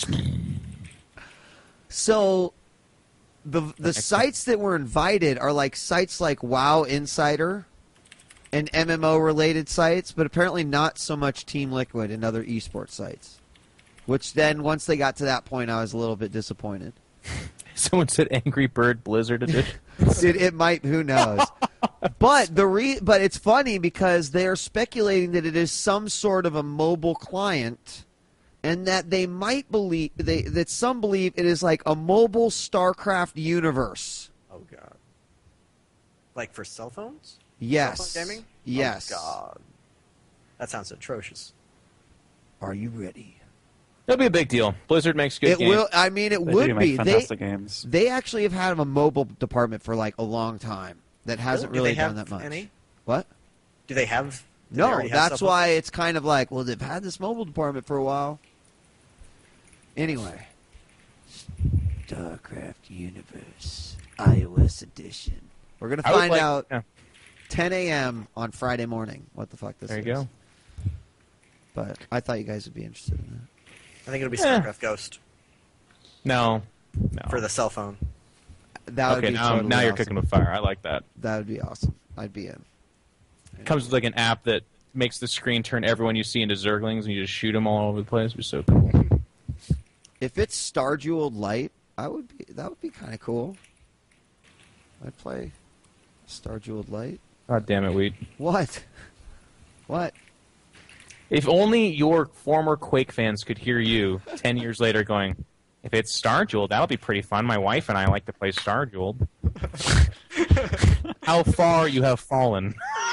So the sites that were invited are like sites like WoW Insider and MMO-related sites, but apparently not so much Team Liquid and other esports sites. Which then, once they got to that point, I was a little bit disappointed.
Someone said Angry Bird Blizzard Edition.
Dude, it might. Who knows? But but it's funny because they are speculating that it is some sort of a mobile client, and that they might believe that some believe it is like a mobile StarCraft universe.
Oh god! Like for cell phones?
Yes.
Cell phone gaming?
Yes.
Oh god, that sounds atrocious.
Are you ready?
That'll be a big deal. Blizzard makes good
It
games.
will. I mean, it
They
would
do
be.
make fantastic games.
They actually have had a mobile department for like a long time that hasn't really done that much.
Any?
What?
Do they have they
No,
already have
that's
stuff
why it's kind of like, well, they've had this mobile department for a while. Anyway, StarCraft Universe iOS edition. We're gonna find out 10 a.m. on Friday morning what the fuck this is.
There you go.
But I thought you guys would be interested in that.
I think it'll be StarCraft Ghost
No.
for the cell phone.
That would
Okay,
be
now
totally
you're
awesome.
cooking with fire. I like that.
That would be awesome. I'd be in.
It comes with like an app that makes the screen turn everyone you see into Zerglings, and you just shoot them all over the place. It'd be so cool.
If it's Star Jeweled Light, that would be kind of cool. I'd play Star Jeweled Light.
God damn it, Wheat.
What? What?
If only your former Quake fans could hear you 10 years later going, if it's Star Jeweled, that'll be pretty fun. My wife and I like to play Star Jeweled. How far you have fallen.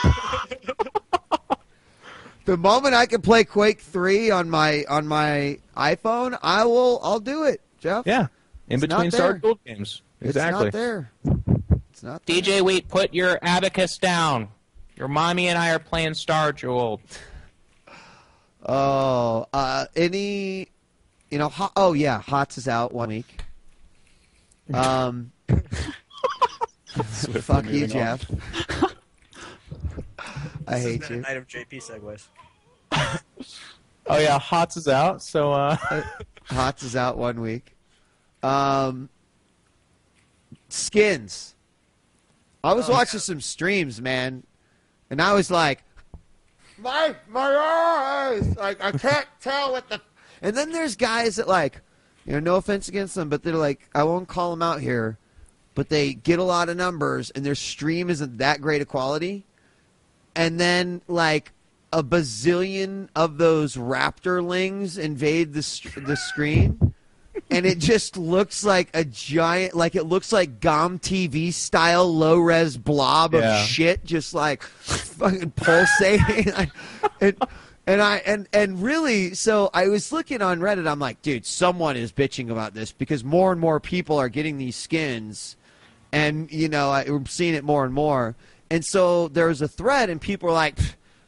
The moment I can play Quake 3 on my iPhone, I'll do it, Jeff.
Yeah. In
It's
between
not
Star
there.
Jeweled games. Exactly.
It's not there. It's not there.
DJ Wheat, put your abacus down. Your mommy and I are playing Star Jeweled.
Oh, HOTS is out 1 week. Fuck you,
moving on.
Jeff. I hate
This has been
you.
a night of JP segues.
Oh yeah, HOTS is out, so
HOTS is out 1 week. Skins. I was watching some streams, man, and I was like, my eyes, like I can't tell what the. And then there's guys that like, no offense against them, but they're like, I won't call them out here, but they get a lot of numbers, and their stream isn't that great of quality. And then like a bazillion of those raptorlings invade the screen, and it just looks like a giant, like it looks like GOM TV style low res blob of shit, just like fucking pulsating. And really, so I was looking on Reddit. I'm like, dude, someone is bitching about this because more and more people are getting these skins, and I'm seeing it more and more. And so there was a thread, and people were like,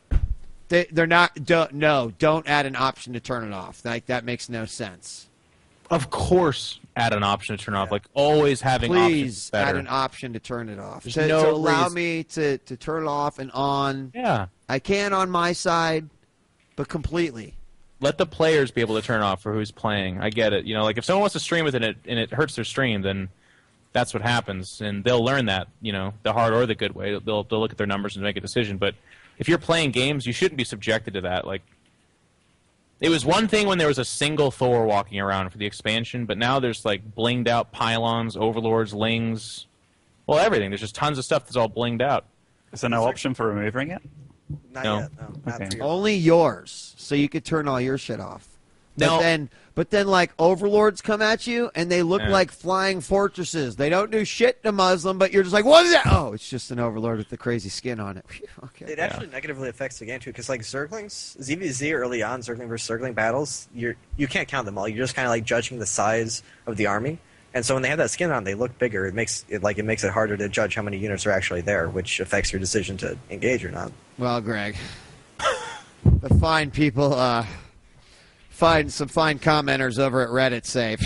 don't add an option to turn it off. Like that makes no sense.
of course add an option to turn off. Like always having options
Please
is better.
add an option to turn it off.
There's
To
no
allow
reason-
me to turn it off and on.
Yeah.
I can on my side, but completely.
Let the players be able to turn off for who's playing. I get it. Like if someone wants to stream with it and it hurts their stream, then that's what happens, and they'll learn that, the hard or the good way. They'll look at their numbers and make a decision. But if you're playing games, you shouldn't be subjected to that. Like, it was one thing when there was a single Thor walking around for the expansion, but now there's like blinged out pylons, overlords, lings, well, everything. There's just tons of stuff that's all blinged out.
Is there no option for removing it?
Not
No.
yet. No, not
Okay.
for your-
Only yours, so you could turn all your shit off.
No.
But then like overlords come at you and they look
Yeah.
like flying fortresses. They don't do shit to Muslim, but you're just like, what is that? Oh, it's just an overlord with the crazy skin on it. Phew, okay.
It actually negatively affects the game too, because like Zerglings, ZVZ early on, Zergling versus Zergling battles, you can't count them all. You're just kind of like judging the size of the army, and so when they have that skin on, they look bigger. It makes it harder to judge how many units are actually there, which affects your decision to engage or not.
Well, Greg, the fine people, find some fine commenters over at Reddit say,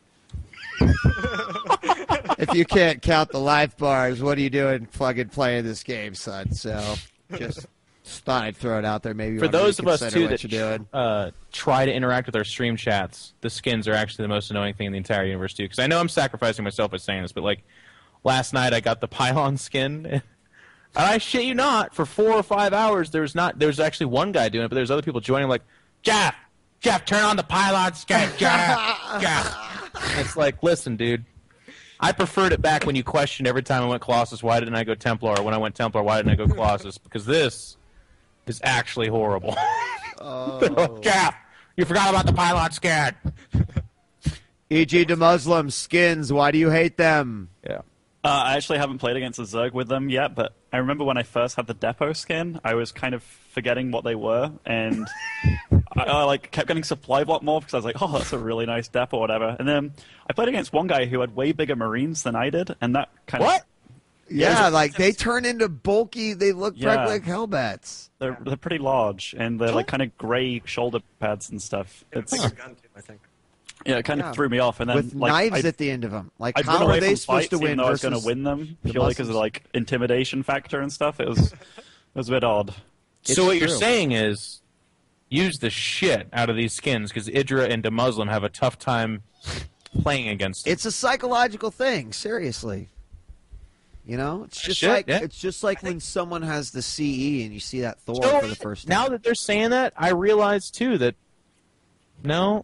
if you can't count the life bars, what are you doing fucking playing this game, son? So just thought I'd throw it out there. Maybe you
For
wanna
those of us
reconsider
too
what you're doing.
that try to interact with our stream chats, the skins are actually the most annoying thing in the entire universe too. Because I know I'm sacrificing myself by saying this, but like last night I got the pylon skin, and I shit you not, for 4 or 5 hours there was actually one guy doing it, but there's other people joining. Like, Jeff, turn on the pylon skin, Jeff. It's like, listen, dude. I preferred it back when you questioned every time I went Colossus, why didn't I go Templar? Or when I went Templar, why didn't I go Colossus? Because this is actually horrible.
Oh.
Jeff, you forgot about the pylon skin.
E.g. to Muslim skins, why do you hate them?
Yeah.
I actually haven't played against a Zerg with them yet, but I remember when I first had the Depot skin, I was kind of forgetting what they were, and I like kept getting supply block more because I was like, oh, that's a really nice Depot or whatever. And then I played against one guy who had way bigger Marines than I did, and that kind
What?
of...
Yeah, like they turn into bulky. They look
Yeah.
like Hellbats.
They're pretty large, and they're like kind of gray shoulder pads and stuff. It's
Bigger gun too, I think.
yeah, it kind
Yeah.
of threw me off. And then
With
like,
knives at the end of them. Like,
I'd
how
run away
are they
from
supposed
fights
to
even
win
though I was
versus
going to win them
the
purely because of
Muslims?
like intimidation factor and stuff. It was a bit odd.
So what you're
true.
saying is, use the shit out of these skins because Idra and Muslim have a tough time playing against them.
It's a psychological thing, seriously. You know, it's just
Shit,
like
yeah.
it's just like when someone has the CE and you see that Thor
So,
for the first time.
now that they're saying that, I realize too that no,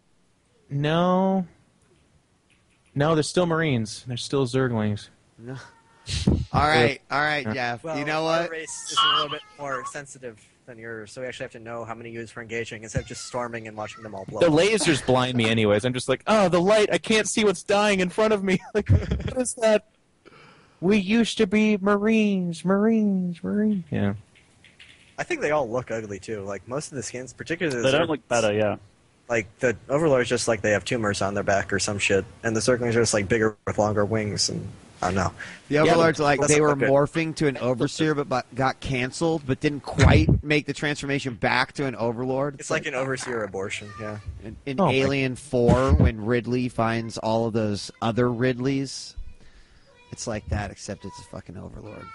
they're still Marines. They're still Zerglings.
No. All right, Jeff.
Well,
you know
our
what?
race is a little bit more sensitive than yours, so we actually have to know how many units we're engaging instead of just storming and watching them all blow.
The lasers blind me anyways. I'm just like, oh, the light. I can't see what's dying in front of me. Like, what is that? We used to be Marines. Yeah.
I think they all look ugly too. Like most of the skins, particularly the
They don't look better, yeah.
Like the Overlords, just like they have tumors on their back or some shit, and the Zerglings are just like bigger with longer wings, and I don't know.
The Overlords, like
doesn't
they were
look good.
morphing to an Overseer, but got canceled, but didn't quite make the transformation back to an Overlord.
It's like an Overseer abortion, yeah.
in
Oh, my-
Alien 4 when Ridley finds all of those other Ridleys. It's like that, except it's a fucking Overlord.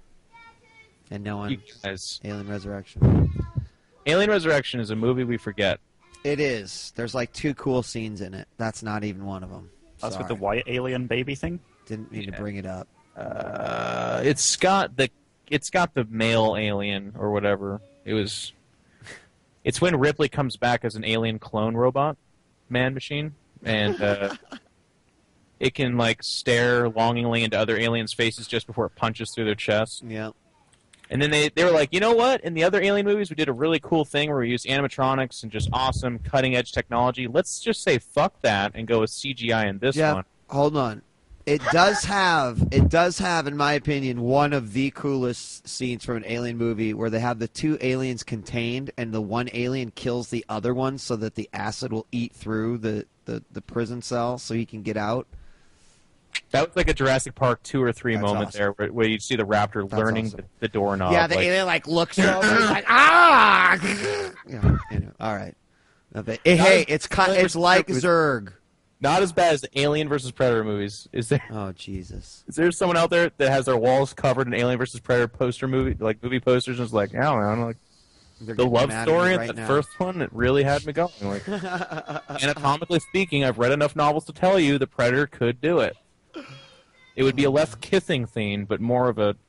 And no one.
You guys.
Alien Resurrection.
Alien Resurrection is a movie we forget.
It is. There's like 2 cool scenes in it. That's not even one of them.
That's with the white alien baby thing.
Didn't mean to bring it up.
It's got the male alien or whatever. It's when Ripley comes back as an alien clone robot, man machine, and it can like stare longingly into other aliens' faces just before it punches through their chest.
Yeah.
And then they were like, you know what? In the other Alien movies, we did a really cool thing where we used animatronics and just awesome cutting edge technology. Let's just say fuck that and go with CGI in this
Yeah.
one.
Hold on. It does have, in my opinion, one of the coolest scenes from an alien movie where they have the 2 aliens contained and the one alien kills the other one so that the acid will eat through the prison cell so he can get out.
That was like a Jurassic Park 2 or 3
That's
moment
awesome.
there where you see the raptor
That's
learning
awesome.
the doorknob.
Yeah, the
like,
alien like looks over. He's like, ah. Yeah, anyway, all right. Hey, it's like Zerg.
not as bad as the Alien versus Predator movies. Is
Oh Jesus!
there someone out there that has their walls covered in Alien versus Predator movie posters and is like, yeah, man, like
They're
the
getting
love
mad at me
story in
right
the
now.
first one, it really had me going. Like, anatomically speaking, I've read enough novels to tell you the Predator could do it. It would be a less kissing scene, but more of a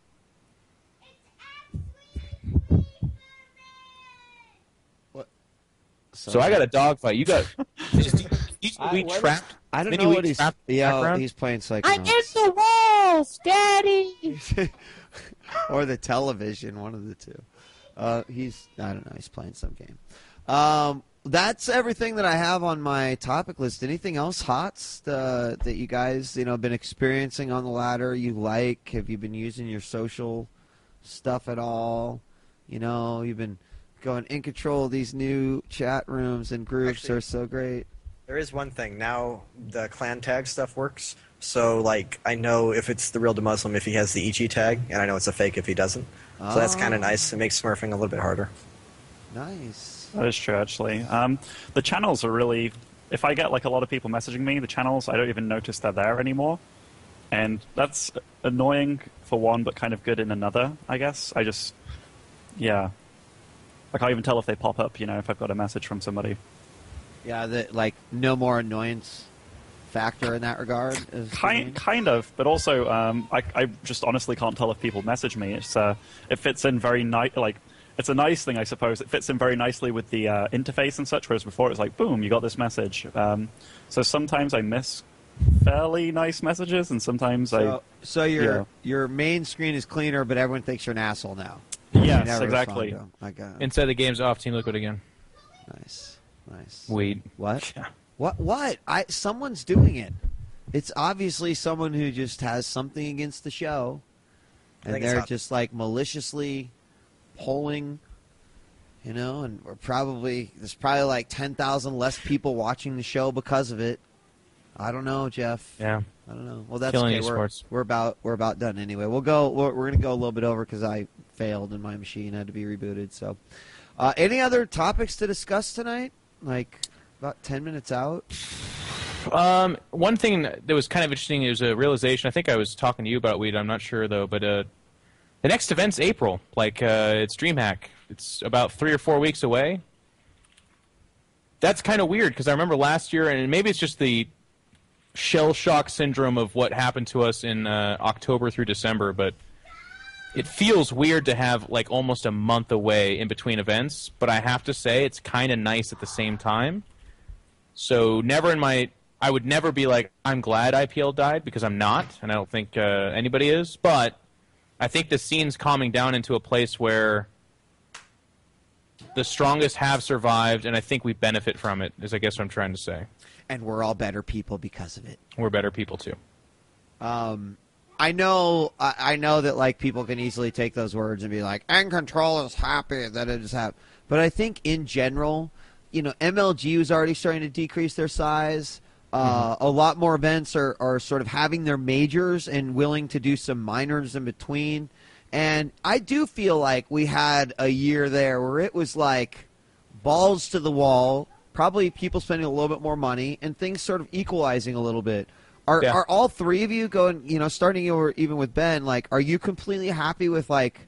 So I got a dogfight. You got. He's
I-
we
what is-
trapped.
I don't
Mini
know
Wheat
what he's.
trapped in the
Yeah,
background?
he's playing
I'm in
Psychonauts.
the walls, Daddy.
Or the television, one of the two. I don't know, he's playing some game. That's everything that I have on my topic list. Anything else, Hots, that you guys, been experiencing on the ladder you like? Have you been using your social stuff at all? You've been going in control of these new chat rooms and groups.
Actually-
They're so great.
There is one thing. Now the clan tag stuff works. So, like, I know if it's the real Muslim if he has the EG tag, and I know it's a fake if he doesn't. So that's kind
Oh.
of nice. It makes smurfing a little bit harder.
Nice.
That is true, actually. The channels are really. If I get like a lot of people messaging me, the channels, I don't even notice they're there anymore, and that's annoying for one, but kind of good in another, I guess. Yeah, I can't even tell if they pop up. If I've got a message from somebody.
Yeah, no more annoyance factor in that regard.
Kind of, but also I just honestly can't tell if people message me. It fits in very it's a nice thing, I suppose. It fits in very nicely with the interface and such, whereas before it was like, boom, you got this message. So sometimes I miss fairly nice messages, and sometimes
So your main screen is cleaner, but everyone thinks you're an asshole now.
Yes,
You never
exactly.
respond to 'em. I got it.
Inside the game's off Team Liquid again.
Nice.
Weed.
What?
Yeah.
What? Someone's doing it. It's obviously someone who just has something against the show,
I
and
think it's
they're
hot.
just like maliciously polling. And there's probably like 10,000 less people watching the show because of it. I don't know, Jeff.
Yeah.
I don't know. Well, that's
Killing
okay.
esports.
We're about done anyway. We're gonna go a little bit over because I failed and my machine had to be rebooted. So, any other topics to discuss tonight? Like about 10 minutes out.
One thing that was kind of interesting is a realization. I think I was talking to you about Weed. I'm not sure though, but the next event's April. Like it's DreamHack. It's about 3 or 4 weeks away. That's kind of weird because I remember last year, and maybe it's just the shell shock syndrome of what happened to us in October through December, but it feels weird to have like almost a month away in between events. But I have to say, it's kind of nice at the same time. So I would never be like, I'm glad IPL died, because I'm not, and I don't think anybody is. But I think the scene's calming down into a place where the strongest have survived, and I think we benefit from it, is I guess what I'm trying to say.
And we're all better people because of it.
We're better people, too.
I know that like people can easily take those words and be like, "And Control is happy that it is happening." But I think in general, MLG was already starting to decrease their size. A lot more events are sort of having their majors and willing to do some minors in between. And I do feel like we had a year there where it was like balls to the wall, probably people spending a little bit more money, and things sort of equalizing a little bit. Are all three of you going, starting or even with Ben, like, are you completely happy with like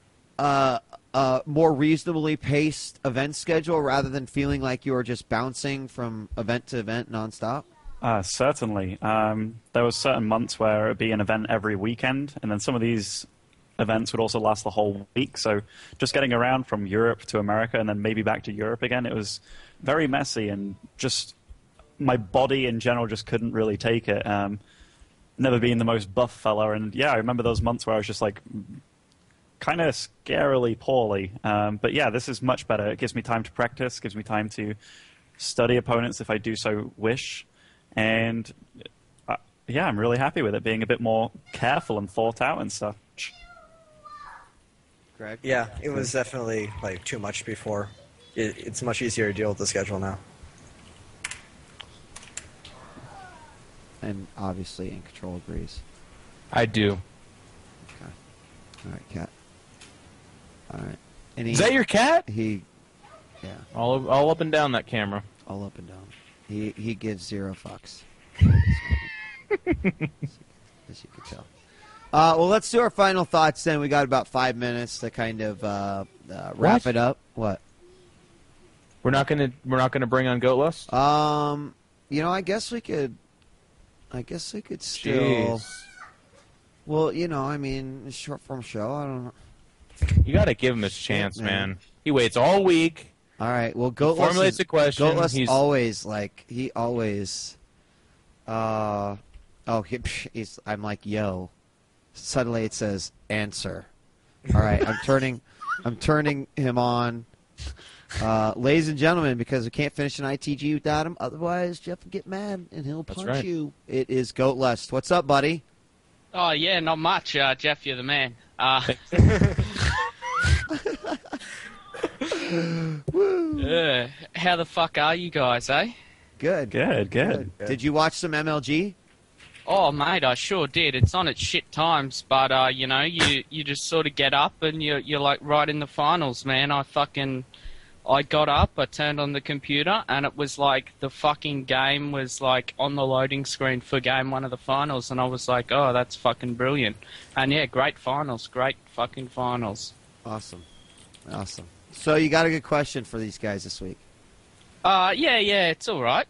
more reasonably paced event schedule rather than feeling like you are just bouncing from event to event nonstop?
Certainly. There were certain months where it would be an event every weekend, and then some of these events would also last the whole week. So just getting around from Europe to America and then maybe back to Europe again, it was very messy, and just my body in general just couldn't really take it. Never being the most buff fella, and yeah, I remember those months where I was just like kind of scarily poorly. But yeah, this is much better. It gives me time to practice, gives me time to study opponents if I do so wish. And yeah, I'm really happy with it being a bit more careful and thought out and such.
Greg?
Yeah, it was definitely like too much before. It's much easier to deal with the schedule now.
And obviously, In Control agrees.
I do.
Okay. All right, Cat. All right.
Is that your cat?
Yeah,
All up and down that camera.
all up and down. He gives 0 fucks. As you can tell. Well, let's do our final thoughts then. We got about 5 minutes to kind of wrap it up. What?
We're not gonna bring on Goat Lust?
I guess we could. I guess we could still.
Jeez.
Well, I mean, short form show. I don't know.
You gotta give him his chance, man. He waits all week.
All right. Well, Goat
Formulates a question.
Goatless
He's
always he always. I'm like, yo. Suddenly it says answer. All right. I'm turning him on. Ladies and gentlemen, because we can't finish an ITG without him. Otherwise, Jeff will get mad and he'll punch
right.
you. It is Goat Lust. What's up, buddy?
Oh, yeah, not much. Jeff, you're the man. How the fuck are you guys, eh?
Good.
Good.
Did you watch some MLG?
Oh, mate, I sure did. It's on at shit times, but, you just sort of get up and you're like right in the finals, man. I got up, I turned on the computer, and it was like the fucking game was like on the loading screen for game 1 of the finals, and I was like, oh, that's fucking brilliant. And yeah, great fucking finals.
Awesome. So you got a good question for these guys this week?
Yeah, it's all right.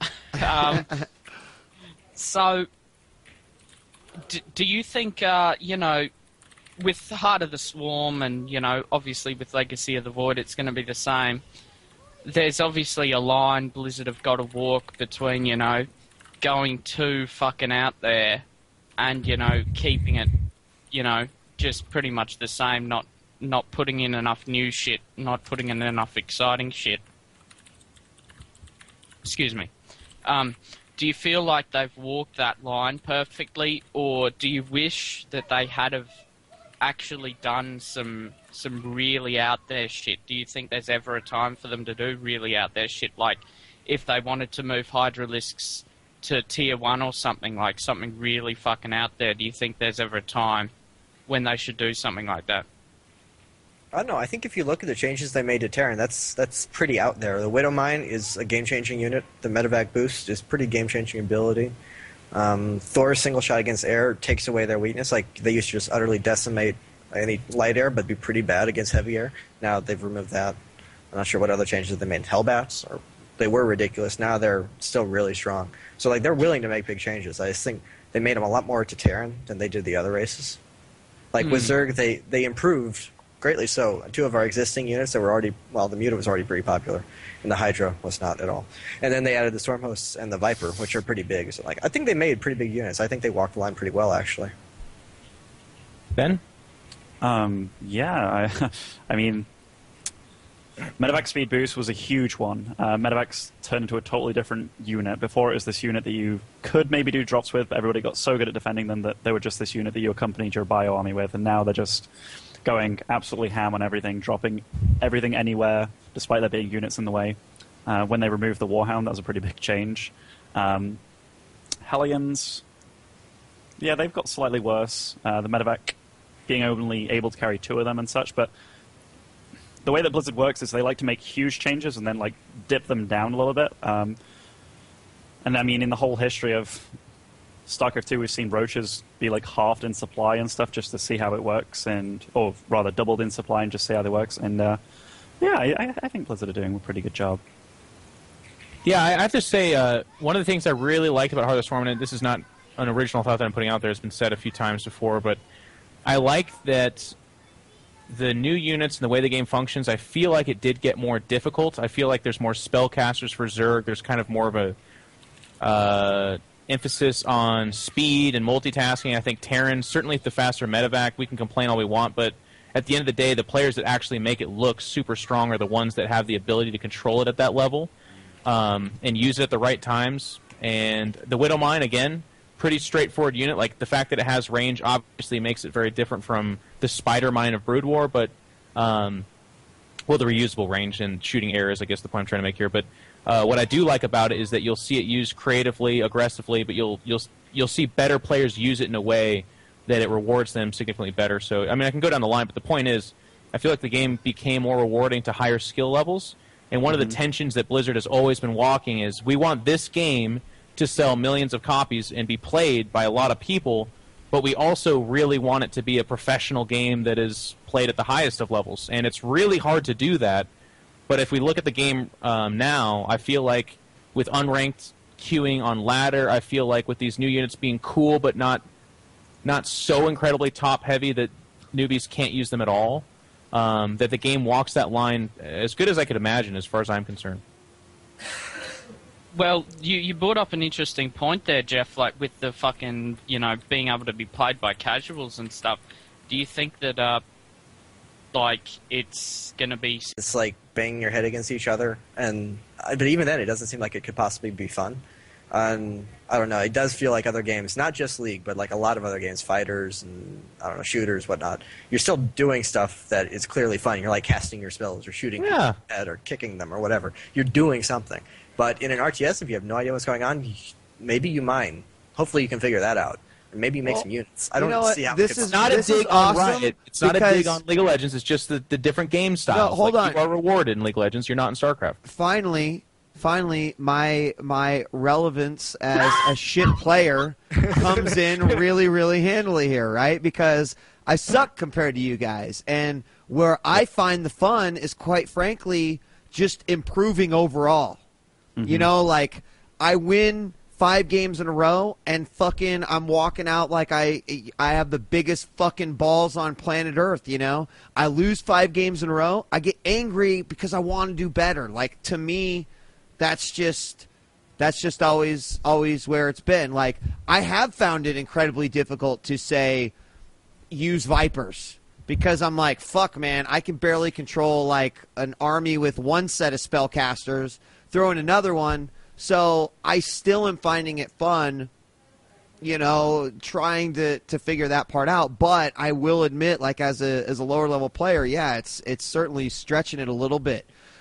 So, do you think, with Heart of the Swarm and, obviously with Legacy of the Void, it's going to be the same. There's obviously a line Blizzard have got to walk between, going too fucking out there and, keeping it, just pretty much the same, not putting in enough new shit, not putting in enough exciting shit. Excuse me. Do you feel like they've walked that line perfectly, or do you wish that they had have actually done some really out there shit? Do you think there's ever a time for them to do really out there shit? Like, if they wanted to move Hydralisks to Tier 1 or something, like something really fucking out there, do you think there's ever a time when they should do something like that?
I don't know. I think if you look at the changes they made to Terran, that's pretty out there. The Widowmine is a game-changing unit. The Medevac boost is pretty game-changing ability. Thor's single shot against air takes away their weakness. Like, they used to just utterly decimate any light air, but be pretty bad against heavy air. Now they've removed that. I'm not sure what other changes they made. Hellbats, or they were ridiculous. Now they're still really strong. So like, they're willing to make big changes. I just think they made them a lot more to Terran than they did the other races. Like with Zerg, they improved greatly so. Two of our existing units that were already, well, the Muta was already pretty popular, and the Hydra was not at all. And then they added the Stormhosts and the Viper, which are pretty big. So like, I think they made pretty big units. I think they walked the line pretty well, actually.
Ben?
Yeah, I mean, Medevac speed boost was a huge one. Medevac's turned into a totally different unit. Before it was this unit that you could maybe do drops with, but everybody got so good at defending them that they were just this unit that you accompanied your bio army with, and now they're just going absolutely ham on everything, dropping everything anywhere, despite there being units in the way. When they removed the Warhound, that was a pretty big change. Hellions, yeah, they've got slightly worse. The Medevac being only able to carry 2 of them and such, but the way that Blizzard works is they like to make huge changes and then like dip them down a little bit. And I mean, in the whole history of StarCraft 2, we've seen roaches be like halved in supply and stuff just to see how it works, or rather doubled in supply and just see how it works. And yeah, I think Blizzard are doing a pretty good job.
Yeah, I have to say, one of the things I really liked about Heart of the Swarm, and this is not an original thought that I'm putting out there, it's been said a few times before, but I like that the new units and the way the game functions, I feel like it did get more difficult. I feel like there's more spellcasters for Zerg. There's kind of more of a emphasis on speed and multitasking. I think Terran, certainly the faster medevac, we can complain all we want, but at the end of the day, the players that actually make it look super strong are the ones that have the ability to control it at that level and use it at the right times. And the Widowmine, again, pretty straightforward unit. Like, the fact that it has range obviously makes it very different from the Spider Mine of Brood War, but well, the reusable range and shooting air is, I guess, the point I'm trying to make here. But what I do like about it is that you'll see it used creatively, aggressively, but you'll see better players use it in a way that it rewards them significantly better. So, I mean, I can go down the line, but the point is, I feel like the game became more rewarding to higher skill levels. And one of the tensions that Blizzard has always been walking is, we want this game to sell millions of copies and be played by a lot of people, but we also really want it to be a professional game that is played at the highest of levels. And it's really hard to do that. But if we look at the game now, I feel like with unranked queuing on ladder, I feel like with these new units being cool but not so incredibly top-heavy that newbies can't use them at all, that the game walks that line as good as I could imagine as far as I'm concerned.
Well, you brought up an interesting point there, Jeff, like with the fucking, being able to be played by casuals and stuff. Do you think that, it's going to be...
It's like banging your head against each other, but even then, it doesn't seem like it could possibly be fun. And I don't know, it does feel like other games, not just League, but like a lot of other games, fighters and, I don't know, shooters, whatnot. You're still doing stuff that is clearly fun. You're like casting your spells or shooting at or kicking them or whatever. You're doing something. But in an RTS, if you have no idea what's going on, maybe you mine. Hopefully you can figure that out. Or maybe you make some units. I don't see how
this is
not a dig on Riot. It's not a dig on League of Legends. It's just the different game styles.
No, hold on.
You are rewarded in League of Legends. You're not in StarCraft.
Finally, my relevance as a shit player comes in really, really handily here, right? Because I suck compared to you guys. And where I find the fun is, quite frankly, just improving overall. Like, I win 5 games in a row, and fucking I'm walking out like I have the biggest fucking balls on planet Earth, I lose 5 games in a row, I get angry because I want to do better. Like, to me, that's just always where it's been. Like, I have found it incredibly difficult to, say, use Vipers. Because I'm like, fuck, man, I can barely control, like, an army with one set of spellcasters, throw in another one. So I still am finding it fun, trying to figure that part out. But I will admit, like, as a lower level player, yeah, it's certainly stretching it a little bit.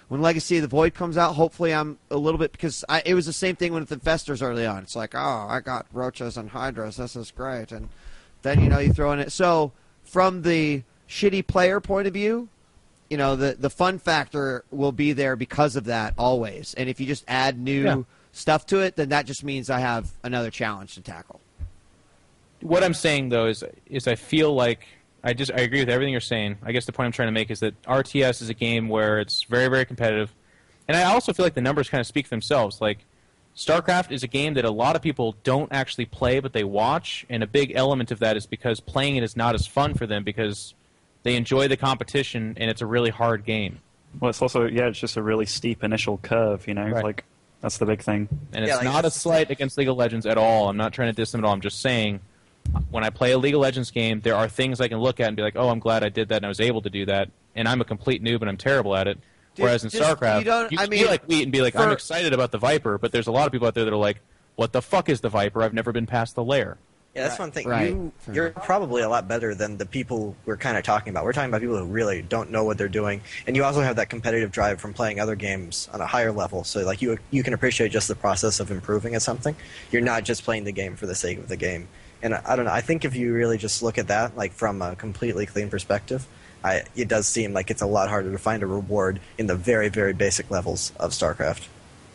when Legacy of the Void comes out, hopefully I'm a little bit, because it was the same thing with Infestors early on. It's like, oh, I got Roaches and Hydras. This is great. And then, you throw in it. So from the shitty player point of view, the fun factor will be there because of that always. And if you just add new stuff to it, then that just means I have another challenge to tackle.
What I'm saying, though, is I feel like I agree with everything you're saying. I guess the point I'm trying to make is that RTS is a game where it's very, very competitive. And I also feel like the numbers kind of speak for themselves. Like, StarCraft is a game that a lot of people don't actually play, but they watch. And a big element of that is because playing it is not as fun for them because they enjoy the competition, and it's a really hard game.
Well, it's also, it's just a really steep initial curve,
Right.
Like, that's the big thing.
And it's not a slight against League of Legends at all. I'm not trying to diss them at all. I'm just saying, when I play a League of Legends game, there are things I can look at and be like, oh, I'm glad I did that and I was able to do that, and I'm a complete noob and I'm terrible at it. Whereas in StarCraft, you can be like Wheat and be like, I'm excited about the Viper, but there's a lot of people out there that are like, what the fuck is the Viper? I've never been past the lair.
Yeah, that's one thing.
Right.
You're probably a lot better than the people we're kind of talking about. We're talking about people who really don't know what they're doing, and you also have that competitive drive from playing other games on a higher level. So, like, you can appreciate just the process of improving at something. You're not just playing the game for the sake of the game. And I don't know. I think if you really just look at that, like, from a completely clean perspective, it does seem like it's a lot harder to find a reward in the very, very basic levels of StarCraft.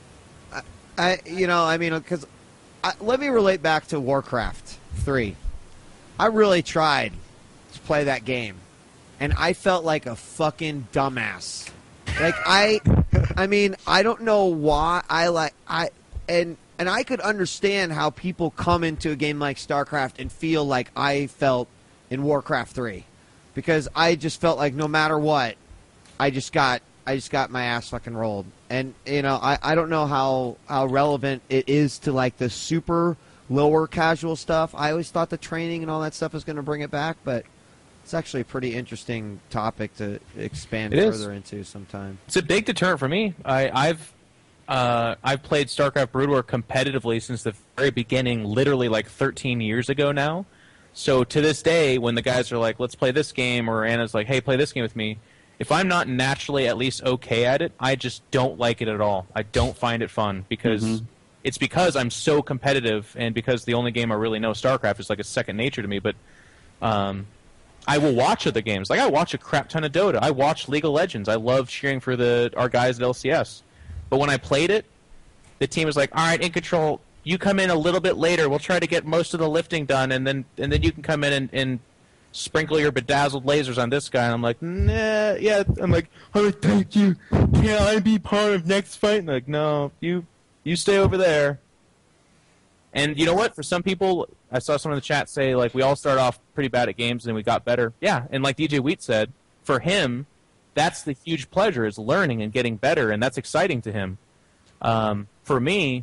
Because let me relate back to Warcraft 3. I really tried to play that game, and I felt like a fucking dumbass. Like, I don't know why and I could understand how people come into a game like StarCraft and feel like I felt in Warcraft 3, because I just felt like no matter what, I just got my ass fucking rolled. And I don't know how relevant it is to like the super lower casual stuff. I always thought the training and all that stuff was going to bring it back, but it's actually a pretty interesting topic to expand further into sometime.
It's a big deterrent for me. I've played StarCraft Brood War competitively since the very beginning, literally like 13 years ago now. So to this day, when the guys are like, let's play this game, or Anna's like, hey, play this game with me, if I'm not naturally at least okay at it, I just don't like it at all. I don't find it fun because it's because I'm so competitive, and because the only game I really know, StarCraft, is like a second nature to me. But I will watch other games. Like, I watch a crap ton of Dota. I watch League of Legends. I love cheering for our guys at LCS. But when I played it, the team was like, all right, in control, you come in a little bit later. We'll try to get most of the lifting done, and then you can come in and sprinkle your bedazzled lasers on this guy. And I'm like, nah, yeah. I'm like, oh, thank you. Can I be part of next fight? And like, no, you stay over there. And you know what? For some people, I saw someone in the chat say, like, we all start off pretty bad at games and then we got better. Yeah, and like DJ Wheat said, for him, that's the huge pleasure, is learning and getting better, and that's exciting to him. For me,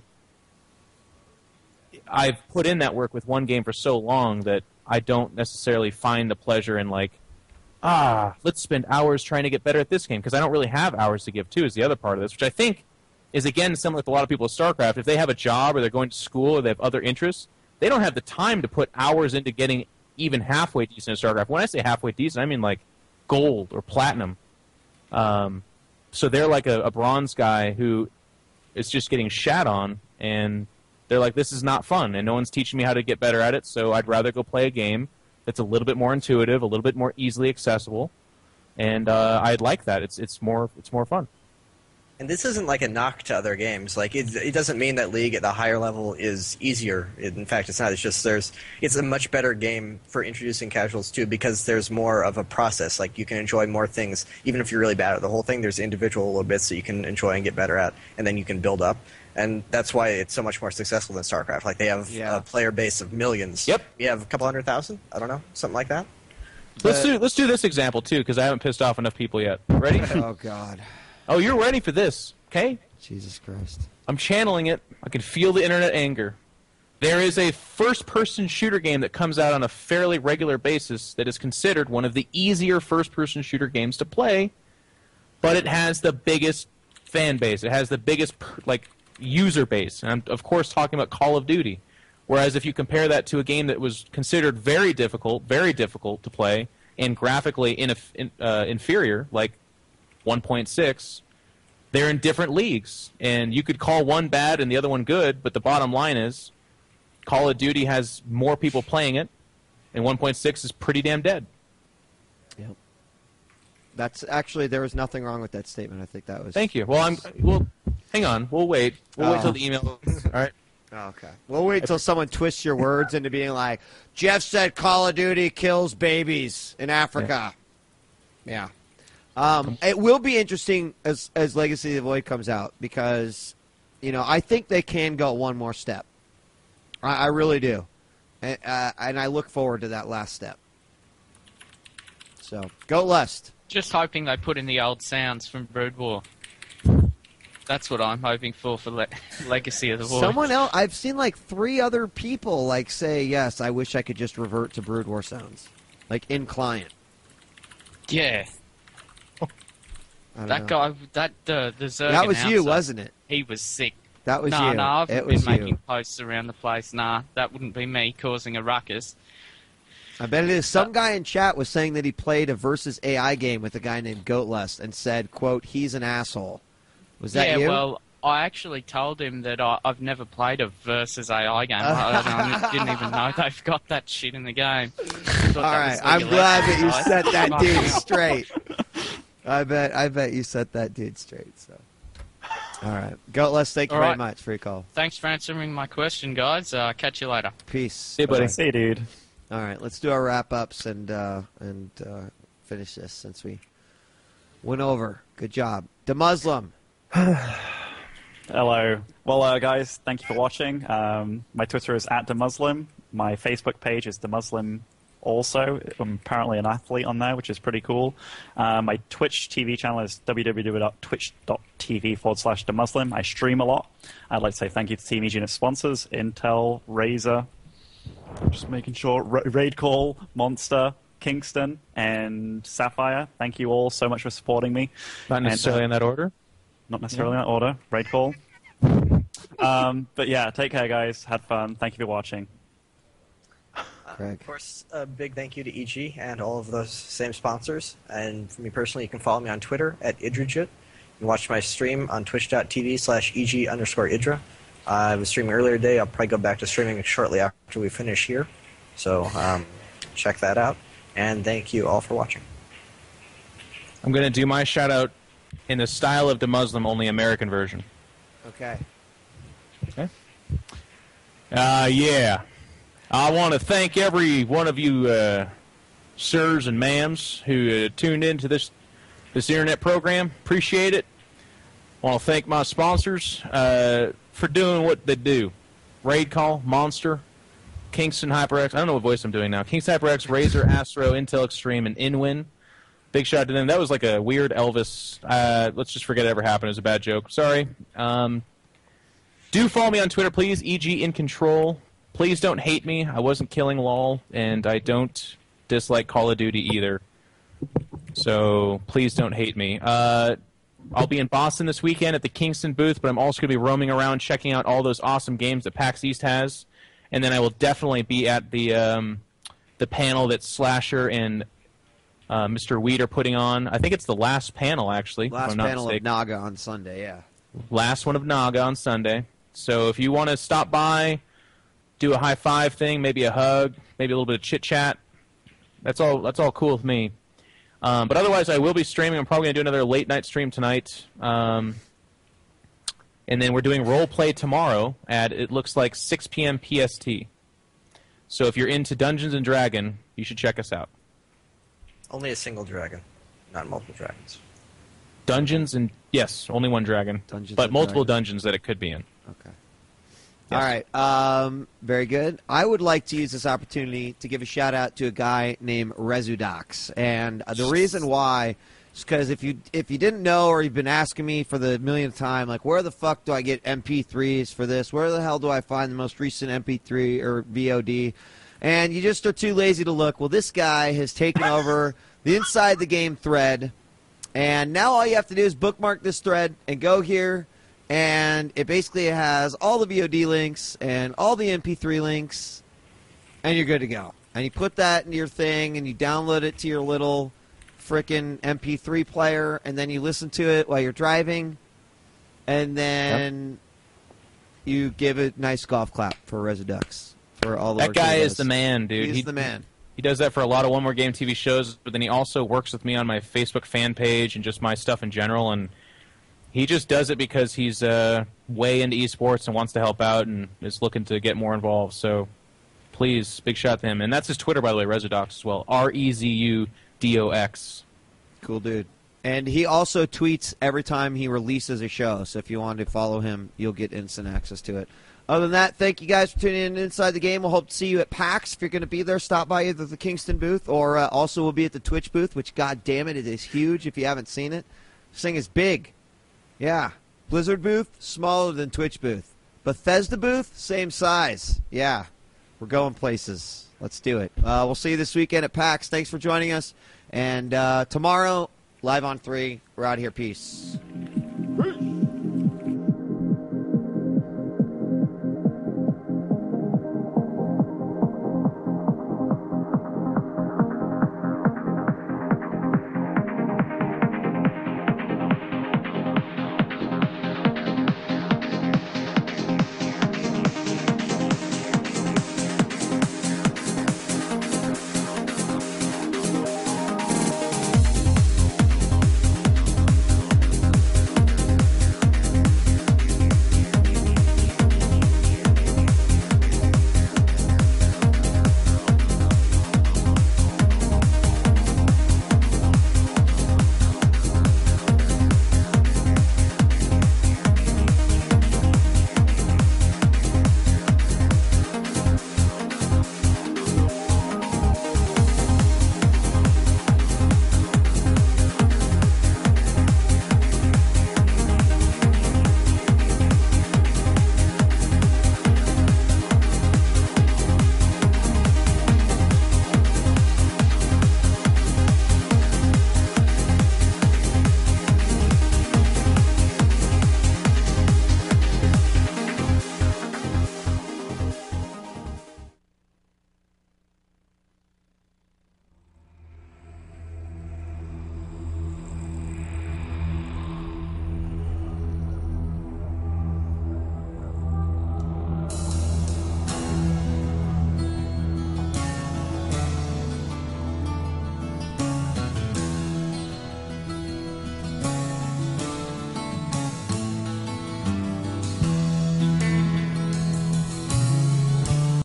I've put in that work with one game for so long that I don't necessarily find the pleasure in, like, let's spend hours trying to get better at this game, because I don't really have hours to give, too, is the other part of this, which I think is, again, similar to a lot of people with StarCraft. If they have a job or they're going to school or they have other interests, they don't have the time to put hours into getting even halfway decent at StarCraft. When I say halfway decent, I mean, like, gold or platinum. So they're like a bronze guy who is just getting shat on, and they're like, this is not fun, and no one's teaching me how to get better at it, so I'd rather go play a game that's a little bit more intuitive, a little bit more easily accessible, and I'd like that. It's more fun.
And this isn't like a knock to other games. Like, it doesn't mean that League at the higher level is easier. In fact, it's not. It's just it's a much better game for introducing casuals too, because there's more of a process. Like, you can enjoy more things, even if you're really bad at the whole thing. There's individual little bits that you can enjoy and get better at, and then you can build up. And that's why it's so much more successful than StarCraft. Like, they have a player base of millions.
Yep.
We have a couple 100,000. I don't know, something like that.
Let's do this example too, because I haven't pissed off enough people yet. Ready?
Oh God.
Oh, you're ready for this, okay?
Jesus Christ.
I'm channeling it. I can feel the internet anger. There is a first-person shooter game that comes out on a fairly regular basis that is considered one of the easier first-person shooter games to play, but it has the biggest fan base. It has the biggest user base. And I'm, of course, talking about Call of Duty. Whereas if you compare that to a game that was considered very difficult to play, and graphically inferior, like 1.6, they're in different leagues, and you could call one bad and the other one good, but the bottom line is Call of Duty has more people playing it, and 1.6 is pretty damn dead.
Yep. That's actually, there was nothing wrong with that statement. I think that was...
Thank you. Well, hang on. We'll wait. We'll wait till the email. All right.
Okay. We'll wait until someone twists your words into being like, Jeff said Call of Duty kills babies in Africa. Yeah. It will be interesting as Legacy of the Void comes out because, I think they can go one more step. I really do. And I look forward to that last step. So, go Lust.
Just hoping they put in the old sounds from Brood War. That's what I'm hoping for Legacy of the Void.
Someone else, I've seen like 3 other people say, yes, I wish I could just revert to Brood War sounds. In client.
Yeah. That guy, the Zerg
that was
announcer,
you, wasn't it?
He was sick.
That was you.
No, I've
it
been
was
making
you.
posts around the place. Nah, that wouldn't be me causing a ruckus.
I bet it is. Some guy in chat was saying that he played a versus AI game with a guy named Goatlust and said, quote, he's an asshole. Was that you?
Yeah, well, I actually told him that I've never played a versus AI game. I didn't even know they've got that shit in the game.
All right, I'm glad that you set that dude straight. I bet you set that dude straight. So, all right, Goatlust, thank you very much for your call.
Thanks for answering my question, guys. Catch you later.
Peace.
Hey, buddy.
See you, dude.
All right, let's do our wrap-ups and finish this since we went over. Good job. The Muslim.
Hello. Well, guys, thank you for watching. My Twitter is @TheMuslim. My Facebook page is TheMuslim also. I'm apparently an athlete on there, which is pretty cool. My Twitch TV channel is www.twitch.tv/TheMuslim. I stream a lot. I'd like to say thank you to Team Unit sponsors, Intel, Razer, just making sure, Raid Call, Monster, Kingston, and Sapphire. Thank you all so much for supporting me.
Not necessarily in that order.
Not necessarily in that order. Raid Call. But yeah, take care, guys. Had fun. Thank you for watching.
Craig.
Of course, a big thank you to EG and all of those same sponsors. And for me personally, you can follow me on Twitter @Idrajit. You can watch my stream on twitch.tv/EG_Idra. I was streaming earlier today. I'll probably go back to streaming shortly after we finish here. So check that out. And thank you all for watching.
I'm going to do my shout-out in the style of the Muslim, only American version.
Okay.
Okay. Yeah. I want to thank every one of you sirs and ma'ams who tuned into this internet program. Appreciate it. I want to thank my sponsors for doing what they do. Raid Call, Monster, Kingston HyperX. I don't know what voice I'm doing now. Kingston HyperX, Razer, Astro, Intel Extreme, and Inwin. Big shout out to them. That was like a weird Elvis. Let's just forget it ever happened. It was a bad joke. Sorry. Do follow me on Twitter, please. EG in Control. Please don't hate me. I wasn't killing LOL, and I don't dislike Call of Duty either. So please don't hate me. I'll be in Boston this weekend at the Kingston booth, but I'm also going to be roaming around checking out all those awesome games that PAX East has. And then I will definitely be at the panel that Slasher and Mr. Weed are putting on. I think it's the last panel, actually.
Last panel of Naga on Sunday, yeah.
Last one of Naga on Sunday. So if you want to stop by, do a high five thing, maybe a hug, maybe a little bit of chit-chat, that's all cool with me. But otherwise, I will be streaming. I'm probably going to do another late-night stream tonight. And then we're doing role play tomorrow at, it looks like, 6 p.m. PST. So if you're into Dungeons & Dragons, you should check us out.
Only a single dragon, not multiple dragons.
Dungeons and... Yes, only one dragon. But multiple dungeons that it could be in.
Okay.
Yes.
All right. Very good. I would like to use this opportunity to give a shout-out to a guy named Rezudox. And the reason why is because if you didn't know or you've been asking me for the millionth time, like, where the fuck do I get MP3s for this? Where the hell do I find the most recent MP3 or VOD? And you just are too lazy to look. Well, this guy has taken over the Inside the Game thread, and now all you have to do is bookmark this thread and go here, and it basically has all the VOD links and all the MP3 links, and you're good to go. And you put that into your thing, and you download it to your little frickin' MP3 player, and then you listen to it while you're driving, and then you give a nice golf clap for Residux for all the
That
work
guy
he
is
does.
the man, dude.
He's the man.
He does that for a lot of One More Game TV shows, but then he also works with me on my Facebook fan page and just my stuff in general, and he just does it because he's way into esports and wants to help out and is looking to get more involved. So please, big shout out to him. And that's his Twitter, by the way, Rezudox as well. REZUDOX.
Cool dude. And he also tweets every time he releases a show, so if you want to follow him, you'll get instant access to it. Other than that, thank you guys for tuning in Inside the Game. We'll hope to see you at PAX. If you're going to be there, stop by either the Kingston booth or also we'll be at the Twitch booth, which, god damn it, it is huge if you haven't seen it. This thing is big. Yeah. Blizzard booth, smaller than Twitch booth. Bethesda booth, same size. Yeah. We're going places. Let's do it. We'll see you this weekend at PAX. Thanks for joining us. And tomorrow, live on 3. We're out of here. Peace.